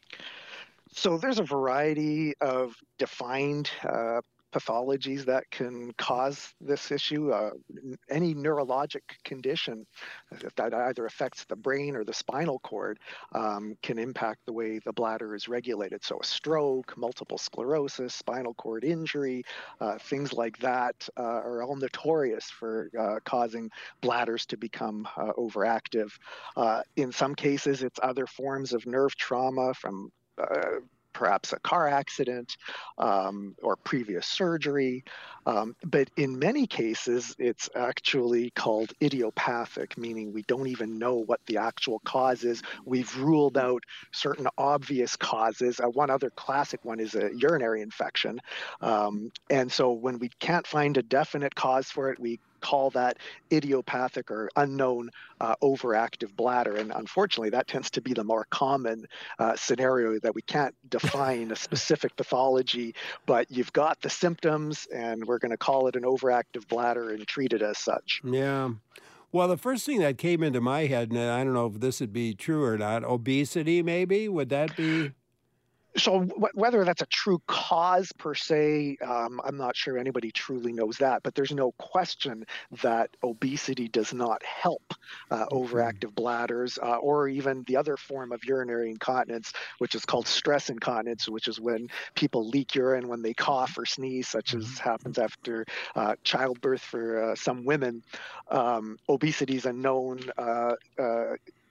So there's a variety of defined uh, pathologies that can cause this issue. Uh, any neurologic condition that either affects the brain or the spinal cord um, can impact the way the bladder is regulated. So a stroke, multiple sclerosis, spinal cord injury, uh, things like that uh, are all notorious for uh, causing bladders to become uh, overactive. Uh, in some cases, it's other forms of nerve trauma from uh, perhaps a car accident um, or previous surgery. Um, but in many cases, it's actually called idiopathic, meaning we don't even know what the actual cause is. We've ruled out certain obvious causes. Uh, one other classic one is a urinary infection. Um, and so when we can't find a definite cause for it, we call that idiopathic or unknown uh, overactive bladder. And unfortunately, that tends to be the more common uh, scenario, that we can't define a specific pathology, but you've got the symptoms and we're going to call it an overactive bladder and treat it as such. Yeah. Well, the first thing that came into my head, and I don't know if this would be true or not, obesity maybe, would that be? So w- whether that's a true cause per se, um, I'm not sure anybody truly knows that, but there's no question that obesity does not help uh, overactive bladders uh, or even the other form of urinary incontinence, which is called stress incontinence, which is when people leak urine when they cough or sneeze, such as happens after uh, childbirth for uh, some women. Um, obesity is a known uh, uh,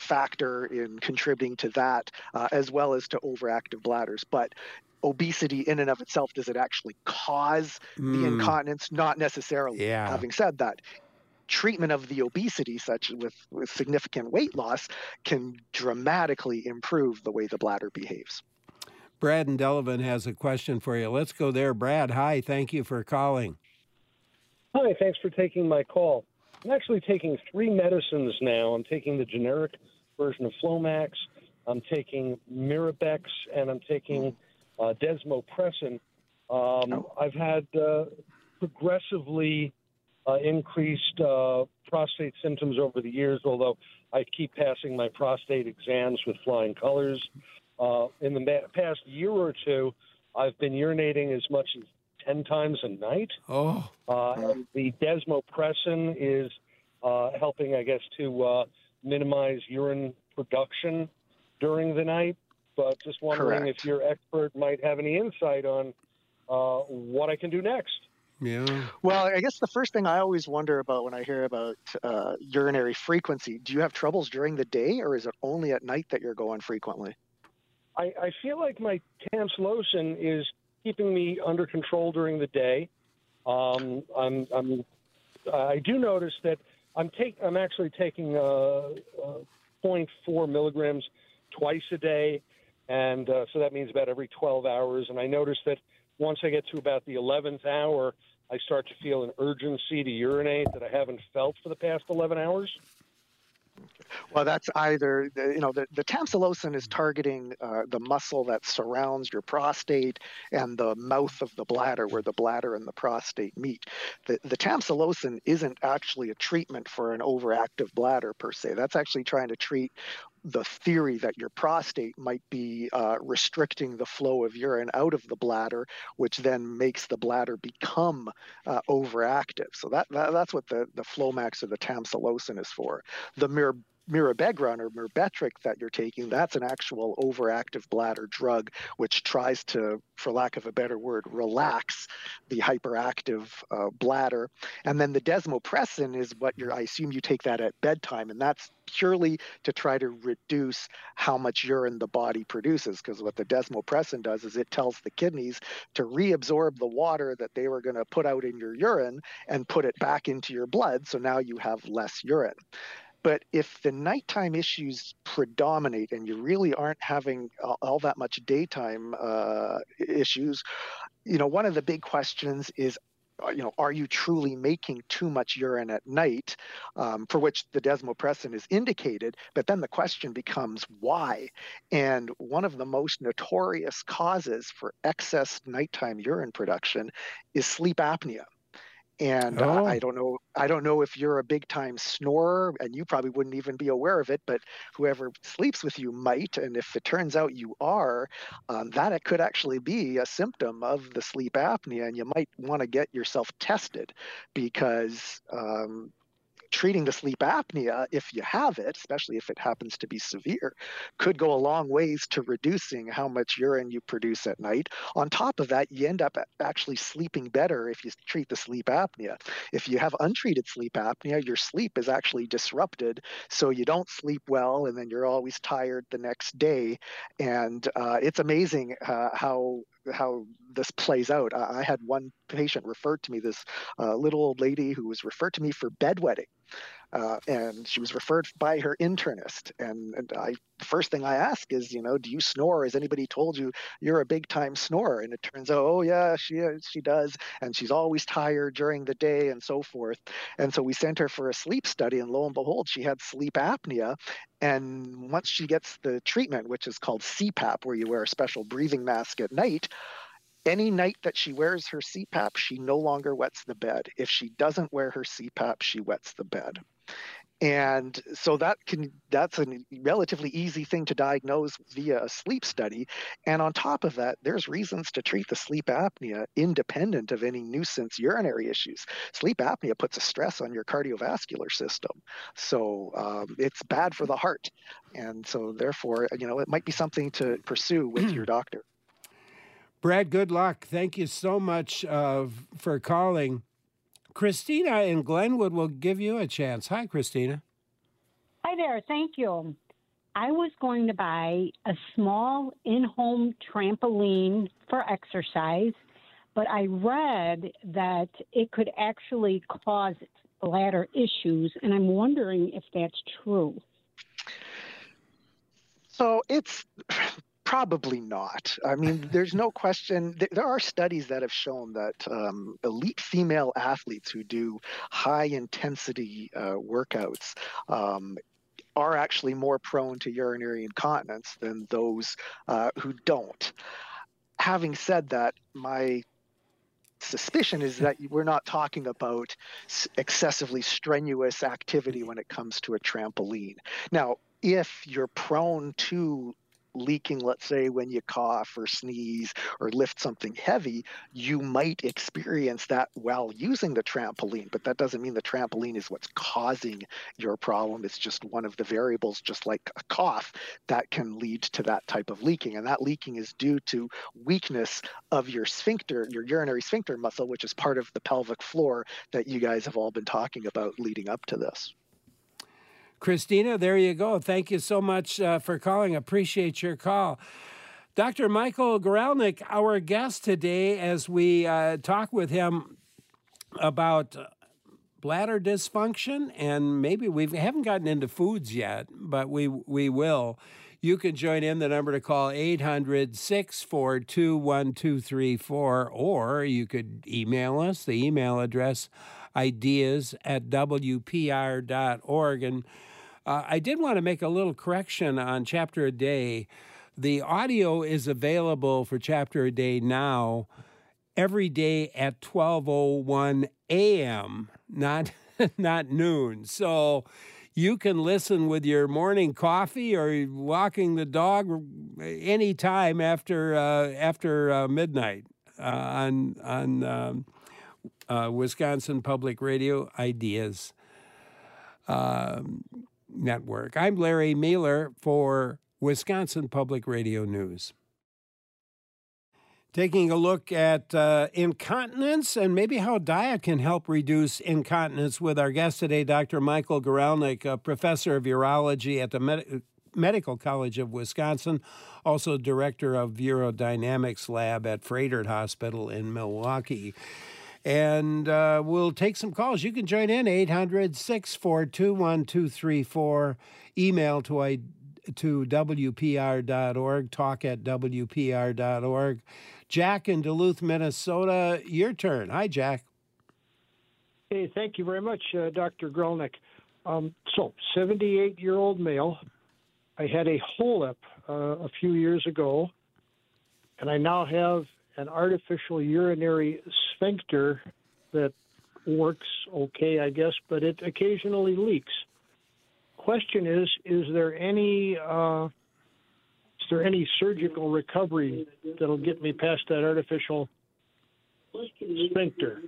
factor in contributing to that, uh, as well as to overactive bladders. But obesity in and of itself, does it actually cause Mm. the incontinence? Not necessarily. Yeah. Having said that, treatment of the obesity, such with, with significant weight loss, can dramatically improve the way the bladder behaves. Brad in Delavan has a question for you. Let's go there. Brad, hi. Thank you for calling. Hi, thanks for taking my call. I'm actually taking three medicines now. I'm taking the generic version of Flomax, I'm taking Mirabex, and I'm taking uh, Desmopressin. Um, I've had uh, progressively uh, increased uh, prostate symptoms over the years, although I keep passing my prostate exams with flying colors. Uh, in the ma- past year or two, I've been urinating as much as ten times a night. Oh. Uh, and the Desmopressin is uh, helping, I guess, to uh, minimize urine production during the night. But just wondering Correct. if your expert might have any insight on uh, what I can do next. Yeah. Well, I guess the first thing I always wonder about when I hear about uh, urinary frequency, do you have troubles during the day, or is it only at night that you're going frequently? I, I feel like my Tamsulosin is keeping me under control during the day. Um, I'm, I'm, I do notice that I'm take, I'm actually taking uh, uh, zero point four milligrams twice a day, and uh, so that means about every twelve hours. And I notice that once I get to about the eleventh hour, I start to feel an urgency to urinate that I haven't felt for the past eleven hours. Well, that's either, the, you know, the, the Tamsulosin is targeting uh, the muscle that surrounds your prostate and the mouth of the bladder, where the bladder and the prostate meet. The, the Tamsulosin isn't actually a treatment for an overactive bladder per se. That's actually trying to treat the theory that your prostate might be uh, restricting the flow of urine out of the bladder, which then makes the bladder become uh, overactive. So that, that that's what the, the Flomax or the Tamsulosin is for. The Mir Mirabegron or Myrbetriq that you're taking, that's an actual overactive bladder drug, which tries to, for lack of a better word, relax the hyperactive uh, bladder. And then the Desmopressin is what you're, I assume you take that at bedtime, and that's purely to try to reduce how much urine the body produces, because what the Desmopressin does is it tells the kidneys to reabsorb the water that they were going to put out in your urine and put it back into your blood, so now you have less urine. But if the nighttime issues predominate and you really aren't having all, all that much daytime uh, issues, you know, one of the big questions is, you know, are you truly making too much urine at night, um, for which the Desmopressin is indicated? But then the question becomes why? And one of the most notorious causes for excess nighttime urine production is sleep apnea. And Oh. uh, I don't know. I don't know if you're a big time snorer, and you probably wouldn't even be aware of it. But whoever sleeps with you might. And if it turns out you are, um, that it could actually be a symptom of the sleep apnea, and you might want to get yourself tested, because um, treating the sleep apnea, if you have it, especially if it happens to be severe, could go a long ways to reducing how much urine you produce at night. On top of that, you end up actually sleeping better if you treat the sleep apnea. If you have untreated sleep apnea, your sleep is actually disrupted, so you don't sleep well, and then you're always tired the next day. And uh, it's amazing uh, how how this plays out. I had one patient referred to me, this uh, little old lady who was referred to me for bedwetting. Uh, and she was referred by her internist. And, and I, the first thing I ask is, you know, do you snore? Has anybody told you you're a big time snorer? And it turns out, oh yeah, she she does. And she's always tired during the day and so forth. And so we sent her for a sleep study, and lo and behold, she had sleep apnea. And once she gets the treatment, which is called C PAP, where you wear a special breathing mask at night, any night that she wears her C PAP, she no longer wets the bed. If she doesn't wear her C PAP, she wets the bed. And so that can that's a relatively easy thing to diagnose via a sleep study. And on top of that, there's reasons to treat the sleep apnea independent of any nuisance urinary issues. Sleep apnea puts a stress on your cardiovascular system. So um, it's bad for the heart. And so therefore, you know, it might be something to pursue with your doctor. Brad, good luck. Thank you so much uh, for calling. Christina in Glenwood will give you a chance. Hi, Christina. Hi there. Thank you. I was going to buy a small in-home trampoline for exercise, but I read that it could actually cause bladder issues, and I'm wondering if that's true. So it's probably not. I mean, there's no question. There are studies that have shown that um, elite female athletes who do high intensity uh, workouts um, are actually more prone to urinary incontinence than those uh, who don't. Having said that, my suspicion is that we're not talking about excessively strenuous activity when it comes to a trampoline. Now, if you're prone to leaking, let's say, when you cough or sneeze or lift something heavy, you might experience that while using the trampoline, but that doesn't mean the trampoline is what's causing your problem. It's just one of the variables, just like a cough, that can lead to that type of leaking. And that leaking is due to weakness of your sphincter, your urinary sphincter muscle, which is part of the pelvic floor that you guys have all been talking about leading up to this. Christina, there you go. Thank you so much uh, for calling. Appreciate your call. Doctor Michael Guralnick, our guest today, as we uh, talk with him about bladder dysfunction, and maybe we haven't gotten into foods yet, but we we will. You can join in. The number to call, eight hundred, six four two, one two three four, or you could email us. The email address, ideas at w p r dot org. And uh, I did want to make a little correction on Chapter a Day. The audio is available for Chapter a Day now every day at twelve oh one a.m., not, not noon. So you can listen with your morning coffee or walking the dog any time after, uh, after uh, midnight uh, on, on um, uh, Wisconsin Public Radio Ideas uh, Network. I'm Larry Mueller for Wisconsin Public Radio News. Taking a look at uh, incontinence and maybe how diet can help reduce incontinence with our guest today, Doctor Michael Guralnick, a professor of urology at the Med- Medical College of Wisconsin, also director of Urodynamics Lab at Froedtert Hospital in Milwaukee. And uh, we'll take some calls. You can join in, eight hundred, six four two, one two three four, email to I. to w p r dot org, talk at w p r dot org. Jack in Duluth, Minnesota, your turn. Hi, Jack. Hey, thank you very much, uh, Doctor Guralnick. Um, so, seventy-eight-year-old male. I had a HoLEP uh, a few years ago, and I now have an artificial urinary sphincter that works okay, I guess, but it occasionally leaks. Question is, is there any uh, is there any surgical recovery that'll get me past that artificial sphincter?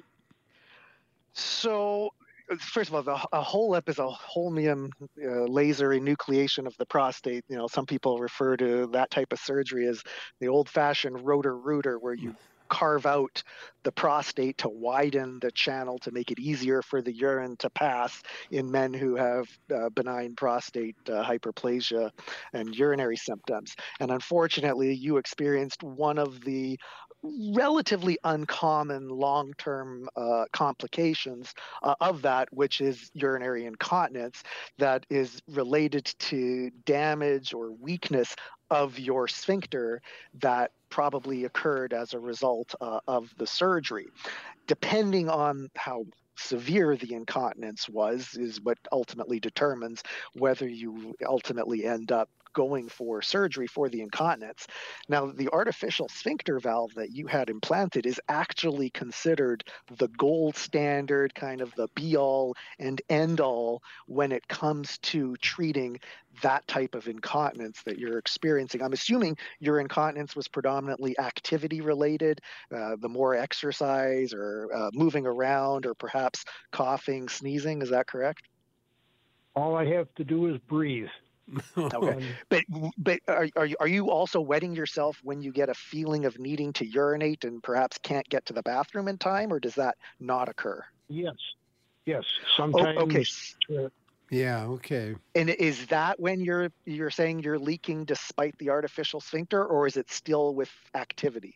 So, first of all, the, a HoLEP is a holmium uh, laser enucleation of the prostate. You know, some people refer to that type of surgery as the old-fashioned Roter-Rooter, where you carve out the prostate to widen the channel to make it easier for the urine to pass in men who have uh, benign prostate uh, hyperplasia and urinary symptoms. And unfortunately, you experienced one of the relatively uncommon long-term uh, complications uh, of that, which is urinary incontinence that is related to damage or weakness of your sphincter that probably occurred as a result uh, of the surgery. Depending on how severe the incontinence was is what ultimately determines whether you ultimately end up going for surgery for the incontinence. Now, the artificial sphincter valve that you had implanted is actually considered the gold standard, kind of the be-all and end-all when it comes to treating that type of incontinence that you're experiencing. I'm assuming your incontinence was predominantly activity-related, uh, the more exercise or uh, moving around or perhaps coughing, sneezing. Is that correct? All I have to do is breathe. Okay, but but are are you, are you also wetting yourself when you get a feeling of needing to urinate and perhaps can't get to the bathroom in time, or does that not occur? Yes, yes. Sometimes. Oh, okay. Uh, Yeah, okay. And is that when you're you're saying you're leaking despite the artificial sphincter, or is it still with activity?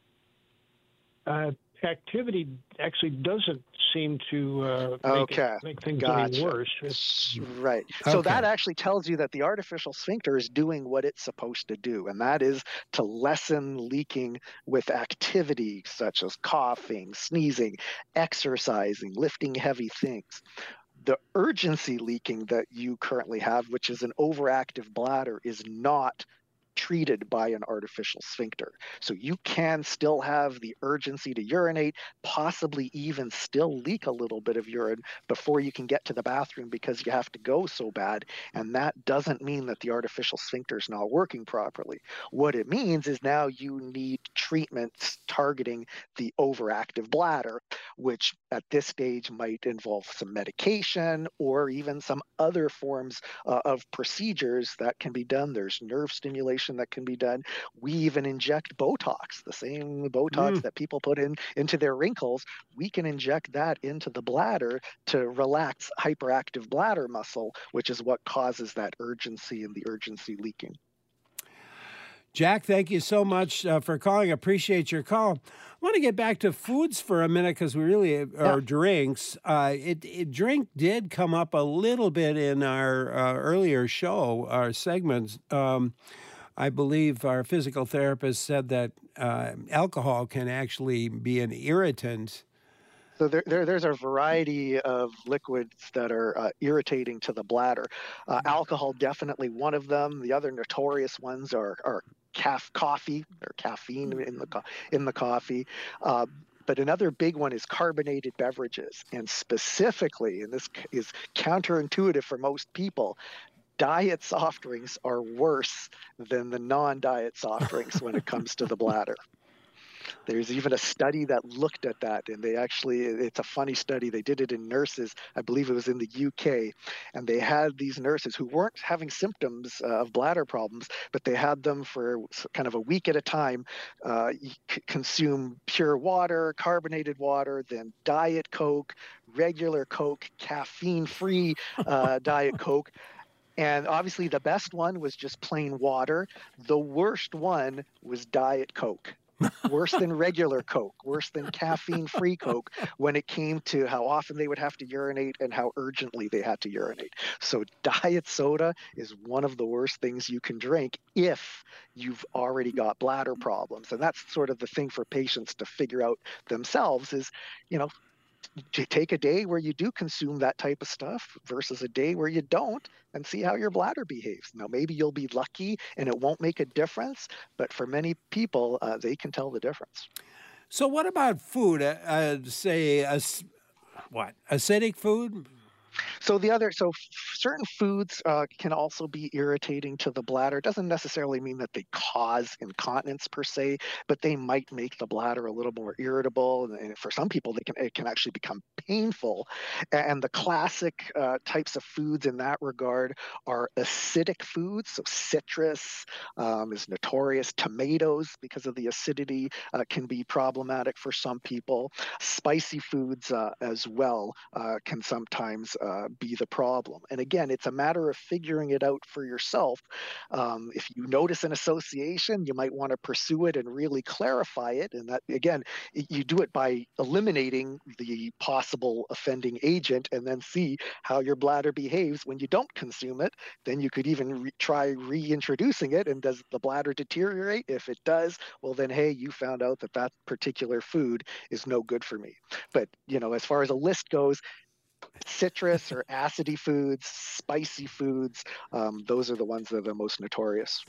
Uh, activity actually doesn't seem to uh, make, Okay, it, make things gotcha. any worse. It's, Right. So Okay. that actually tells you that the artificial sphincter is doing what it's supposed to do, and that is to lessen leaking with activity such as coughing, sneezing, exercising, lifting heavy things. The urgency leaking that you currently have, which is an overactive bladder, is not treated by an artificial sphincter. So you can still have the urgency to urinate, possibly even still leak a little bit of urine before you can get to the bathroom because you have to go so bad. And that doesn't mean that the artificial sphincter is not working properly. What it means is now you need treatments targeting the overactive bladder, which at this stage might involve some medication or even some other forms uh, of procedures that can be done. There's nerve stimulation that can be done. We even inject Botox, the same Botox Mm. that people put in into their wrinkles. We can inject that into the bladder to relax hyperactive bladder muscle, which is what causes that urgency and the urgency leaking. Jack, thank you so much uh, for calling. Appreciate your call. I want to get back to foods for a minute because we really are Yeah. drinks. Uh, it, it drink did come up a little bit in our uh, earlier show, our segments. Um, I believe our physical therapist said that uh, alcohol can actually be an irritant. So there, there, there's a variety of liquids that are uh, irritating to the bladder. Uh, alcohol, definitely one of them. The other notorious ones are, are caf- coffee or caffeine in the co- in the coffee. Uh, but another big one is carbonated beverages, and specifically, and this is counterintuitive for most people, diet soft drinks are worse than the non-diet soft drinks when it comes to the bladder. There's even a study that looked at that, and they actually, it's a funny study. They did it in nurses. I believe it was in the U K, and they had these nurses who weren't having symptoms uh, of bladder problems, but they had them for kind of a week at a time uh, c- consume pure water, carbonated water, then Diet Coke, regular Coke, caffeine-free uh, Diet Coke. And obviously the best one was just plain water. The worst one was Diet Coke. Worse than regular Coke, worse than caffeine-free Coke when it came to how often they would have to urinate and how urgently they had to urinate. So diet soda is one of the worst things you can drink if you've already got bladder problems. And that's sort of the thing for patients to figure out themselves is, you know, to take a day where you do consume that type of stuff versus a day where you don't and see how your bladder behaves. Now, maybe you'll be lucky and it won't make a difference, but for many people, uh, they can tell the difference. So what about food? Uh, uh, say, uh, what, acidic food? So the other, so f- certain foods uh, can also be irritating to the bladder. It doesn't necessarily mean that they cause incontinence per se, but they might make the bladder a little more irritable. And for some people, they can it can actually become painful. And the classic uh, types of foods in that regard are acidic foods. So citrus um, is notorious. Tomatoes, because of the acidity, uh, can be problematic for some people. Spicy foods uh, as well uh, can sometimes Uh, be the problem. And again, it's a matter of figuring it out for yourself. Um, if you notice an association, you might want to pursue it and really clarify it. And that, again, you do it by eliminating the possible offending agent and then see how your bladder behaves when you don't consume it. Then you could even re- try reintroducing it. And does the bladder deteriorate? If it does, well, then, hey, you found out that that particular food is no good for me. But, you know, as far as a list goes, citrus or acidy foods, spicy foods, um, those are the ones that are the most notorious.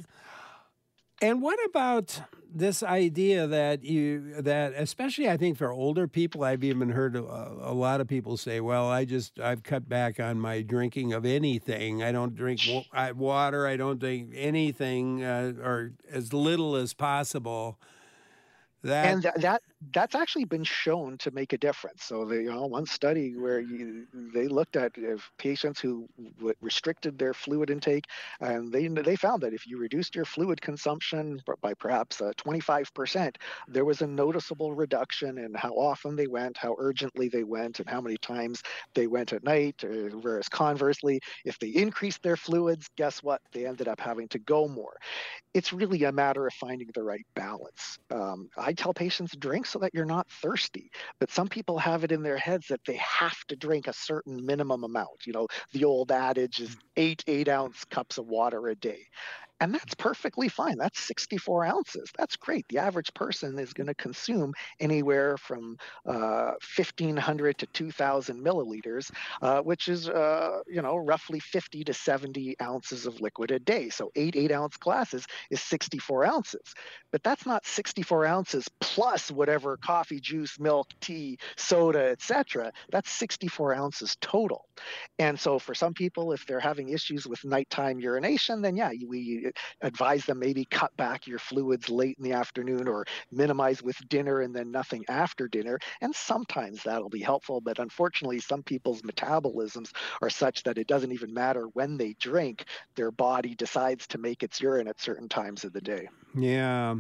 And what about this idea that you, that especially I think for older people, I've even heard a, a lot of people say, well, I just, I've cut back on my drinking of anything. I don't drink wa- I- water. I don't drink anything uh, or as little as possible. That, And that, that that's actually been shown to make a difference. So, the, you know, one study where you, they looked at if patients who w- restricted their fluid intake, and they they found that if you reduced your fluid consumption by perhaps uh, twenty-five percent, there was a noticeable reduction in how often they went, how urgently they went, and how many times they went at night. Or, whereas conversely, if they increased their fluids, guess what? They ended up having to go more. It's really a matter of finding the right balance. Um, I tell patients, drink so that you're not thirsty. But some people have it in their heads that they have to drink a certain minimum amount. You know, the old adage is eight eight ounce cups of water a day. And that's perfectly fine. That's sixty-four ounces. That's great. The average person is going to consume anywhere from uh, fifteen hundred to two thousand milliliters, uh, which is, uh, you know, roughly fifty to seventy ounces of liquid a day. So eight eight ounce glasses is sixty-four ounces. But that's not sixty-four ounces plus whatever coffee, juice, milk, tea, soda, et cetera. That's sixty-four ounces total. And so for some people, if they're having issues with nighttime urination, then yeah, we advise them maybe cut back your fluids late in the afternoon or minimize with dinner and then nothing after dinner. And sometimes that'll be helpful. But unfortunately, some people's metabolisms are such that it doesn't even matter when they drink, their body decides to make its urine at certain times of the day. Yeah.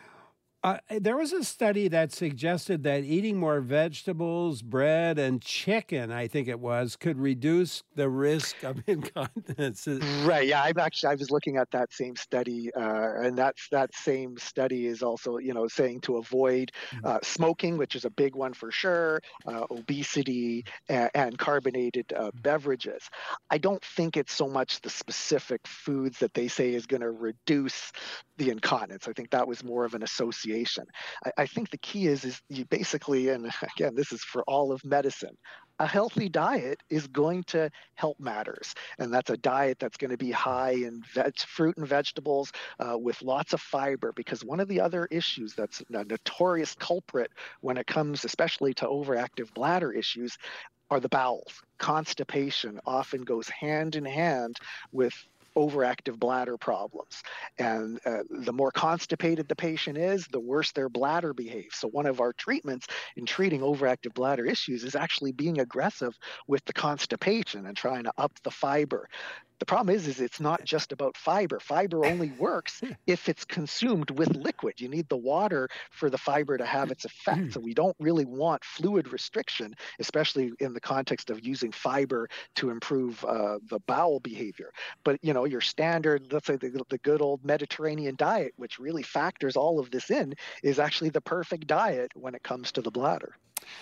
Uh, there was a study that suggested that eating more vegetables, bread, and chicken, I think it was, could reduce the risk of incontinence. Right. Yeah. I'm actually, I was looking at that same study, uh, and that's that same study is also, you know, saying to avoid uh, smoking, which is a big one for sure, uh, obesity, and, and carbonated uh, beverages. I don't think it's so much the specific foods that they say is going to reduce the incontinence. I think that was more of an association. I, I think the key is, is you basically, and again, this is for all of medicine, a healthy diet is going to help matters. And that's a diet that's going to be high in veg, fruit and vegetables uh, with lots of fiber, because one of the other issues that's a notorious culprit when it comes especially to overactive bladder issues are the bowels. Constipation often goes hand in hand with overactive bladder problems. And uh, the more constipated the patient is, the worse their bladder behaves. So one of our treatments in treating overactive bladder issues is actually being aggressive with the constipation and trying to up the fiber. The problem is, is it's not just about fiber. Fiber only works if it's consumed with liquid. You need the water for the fiber to have its effect. So we don't really want fluid restriction, especially in the context of using fiber to improve uh, the bowel behavior. But, you know, your standard, let's say the, the good old Mediterranean diet, which really factors all of this in, is actually the perfect diet when it comes to the bladder.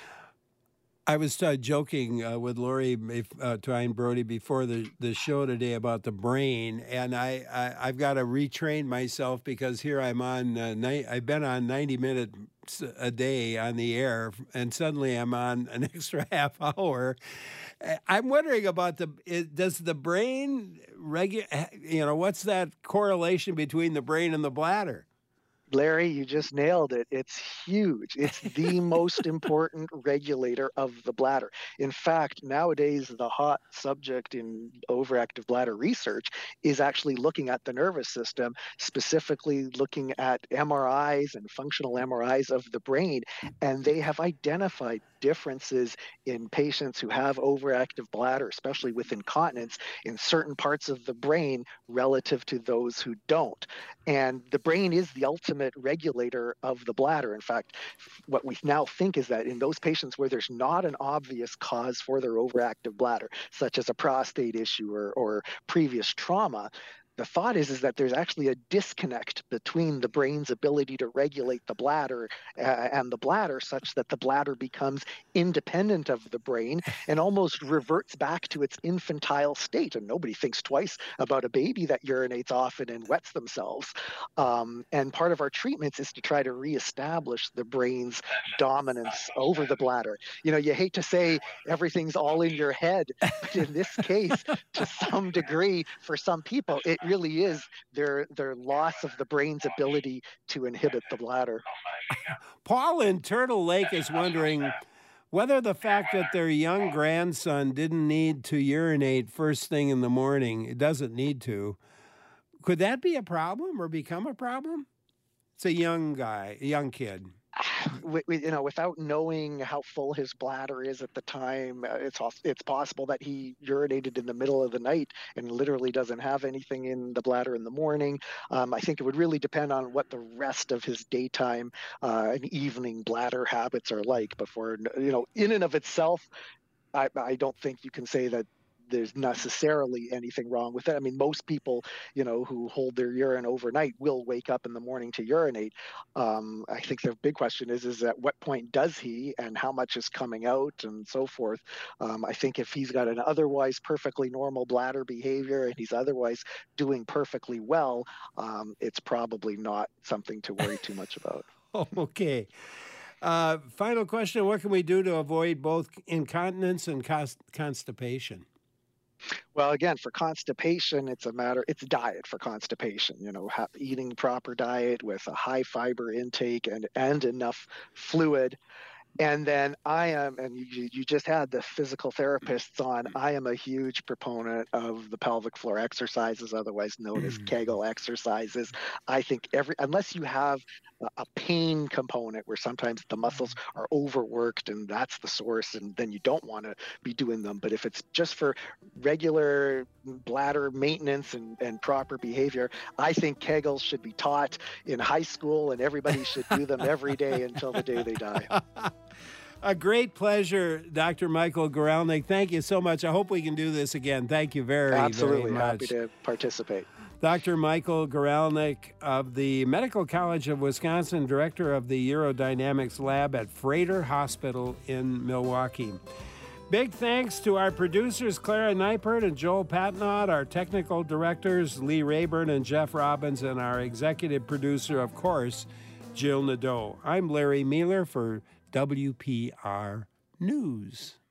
I was uh, joking uh, with Lori uh, Twine Brody before the, the show today about the brain, and I, I I've got to retrain myself because here I'm on uh, ni- I've been on ninety minutes a day on the air, and suddenly I'm on an extra half hour. I'm wondering about the it, does the brain regu- you know what's that correlation between the brain and the bladder? Larry, you just nailed it. It's huge. It's the most important regulator of the bladder. In fact, nowadays, the hot subject in overactive bladder research is actually looking at the nervous system, specifically looking at M R Is and functional M R Is of the brain. And they have identified differences in patients who have overactive bladder, especially with incontinence, in certain parts of the brain relative to those who don't. And the brain is the ultimate regulator of the bladder. In fact, what we now think is that in those patients where there's not an obvious cause for their overactive bladder, such as a prostate issue or, or previous trauma, the thought is, is that there's actually a disconnect between the brain's ability to regulate the bladder uh, and the bladder, such that the bladder becomes independent of the brain and almost reverts back to its infantile state. And nobody thinks twice about a baby that urinates often and wets themselves. Um, and part of our treatments is to try to reestablish the brain's dominance over the bladder. You know, you hate to say everything's all in your head, but in this case, to some degree, for some people, it really is their their loss of the brain's ability to inhibit the bladder. Paul in Turtle Lake is wondering whether the fact that their young grandson didn't need to urinate first thing in the morning, it doesn't need to, could that be a problem or become a problem? It's a young guy, a young kid. w- w- you know, without knowing how full his bladder is at the time, uh, it's als- it's possible that he urinated in the middle of the night and literally doesn't have anything in the bladder in the morning. Um, I think it would really depend on what the rest of his daytime uh, and evening bladder habits are like before, you know, in and of itself, I, I don't think you can say that there's necessarily anything wrong with it. I mean, most people, you know, who hold their urine overnight will wake up in the morning to urinate. Um, I think the big question is, is at what point does he, and how much is coming out and so forth. Um, I think if he's got an otherwise perfectly normal bladder behavior and he's otherwise doing perfectly well, um, it's probably not something to worry too much about. Okay. Uh, final question. What can we do to avoid both incontinence and cons- constipation? Well, again, for constipation, it's a matter, it's diet for constipation, you know, ha- eating proper diet with a high fiber intake and, and enough fluid. And then I am, and you, you just had the physical therapists on, I am a huge proponent of the pelvic floor exercises, otherwise known as Kegel exercises. I think every, unless you have a, a pain component where sometimes the muscles are overworked and that's the source, and then you don't want to be doing them. But if it's just for regular bladder maintenance and, and proper behavior, I think Kegels should be taught in high school and everybody should do them every day until the day they die. A great pleasure, Doctor Michael Guralnick. Thank you so much. I hope we can do this again. Thank you very, Absolutely. very much. Happy to participate. Doctor Michael Guralnick of the Medical College of Wisconsin, director of the Urodynamics Lab at Froedtert Hospital in Milwaukee. Big thanks to our producers, Clara Neipert and Joel Patnaud, our technical directors, Lee Rayburn and Jeff Robbins, and our executive producer, of course, Jill Nadeau. I'm Larry Mueller for W P R News.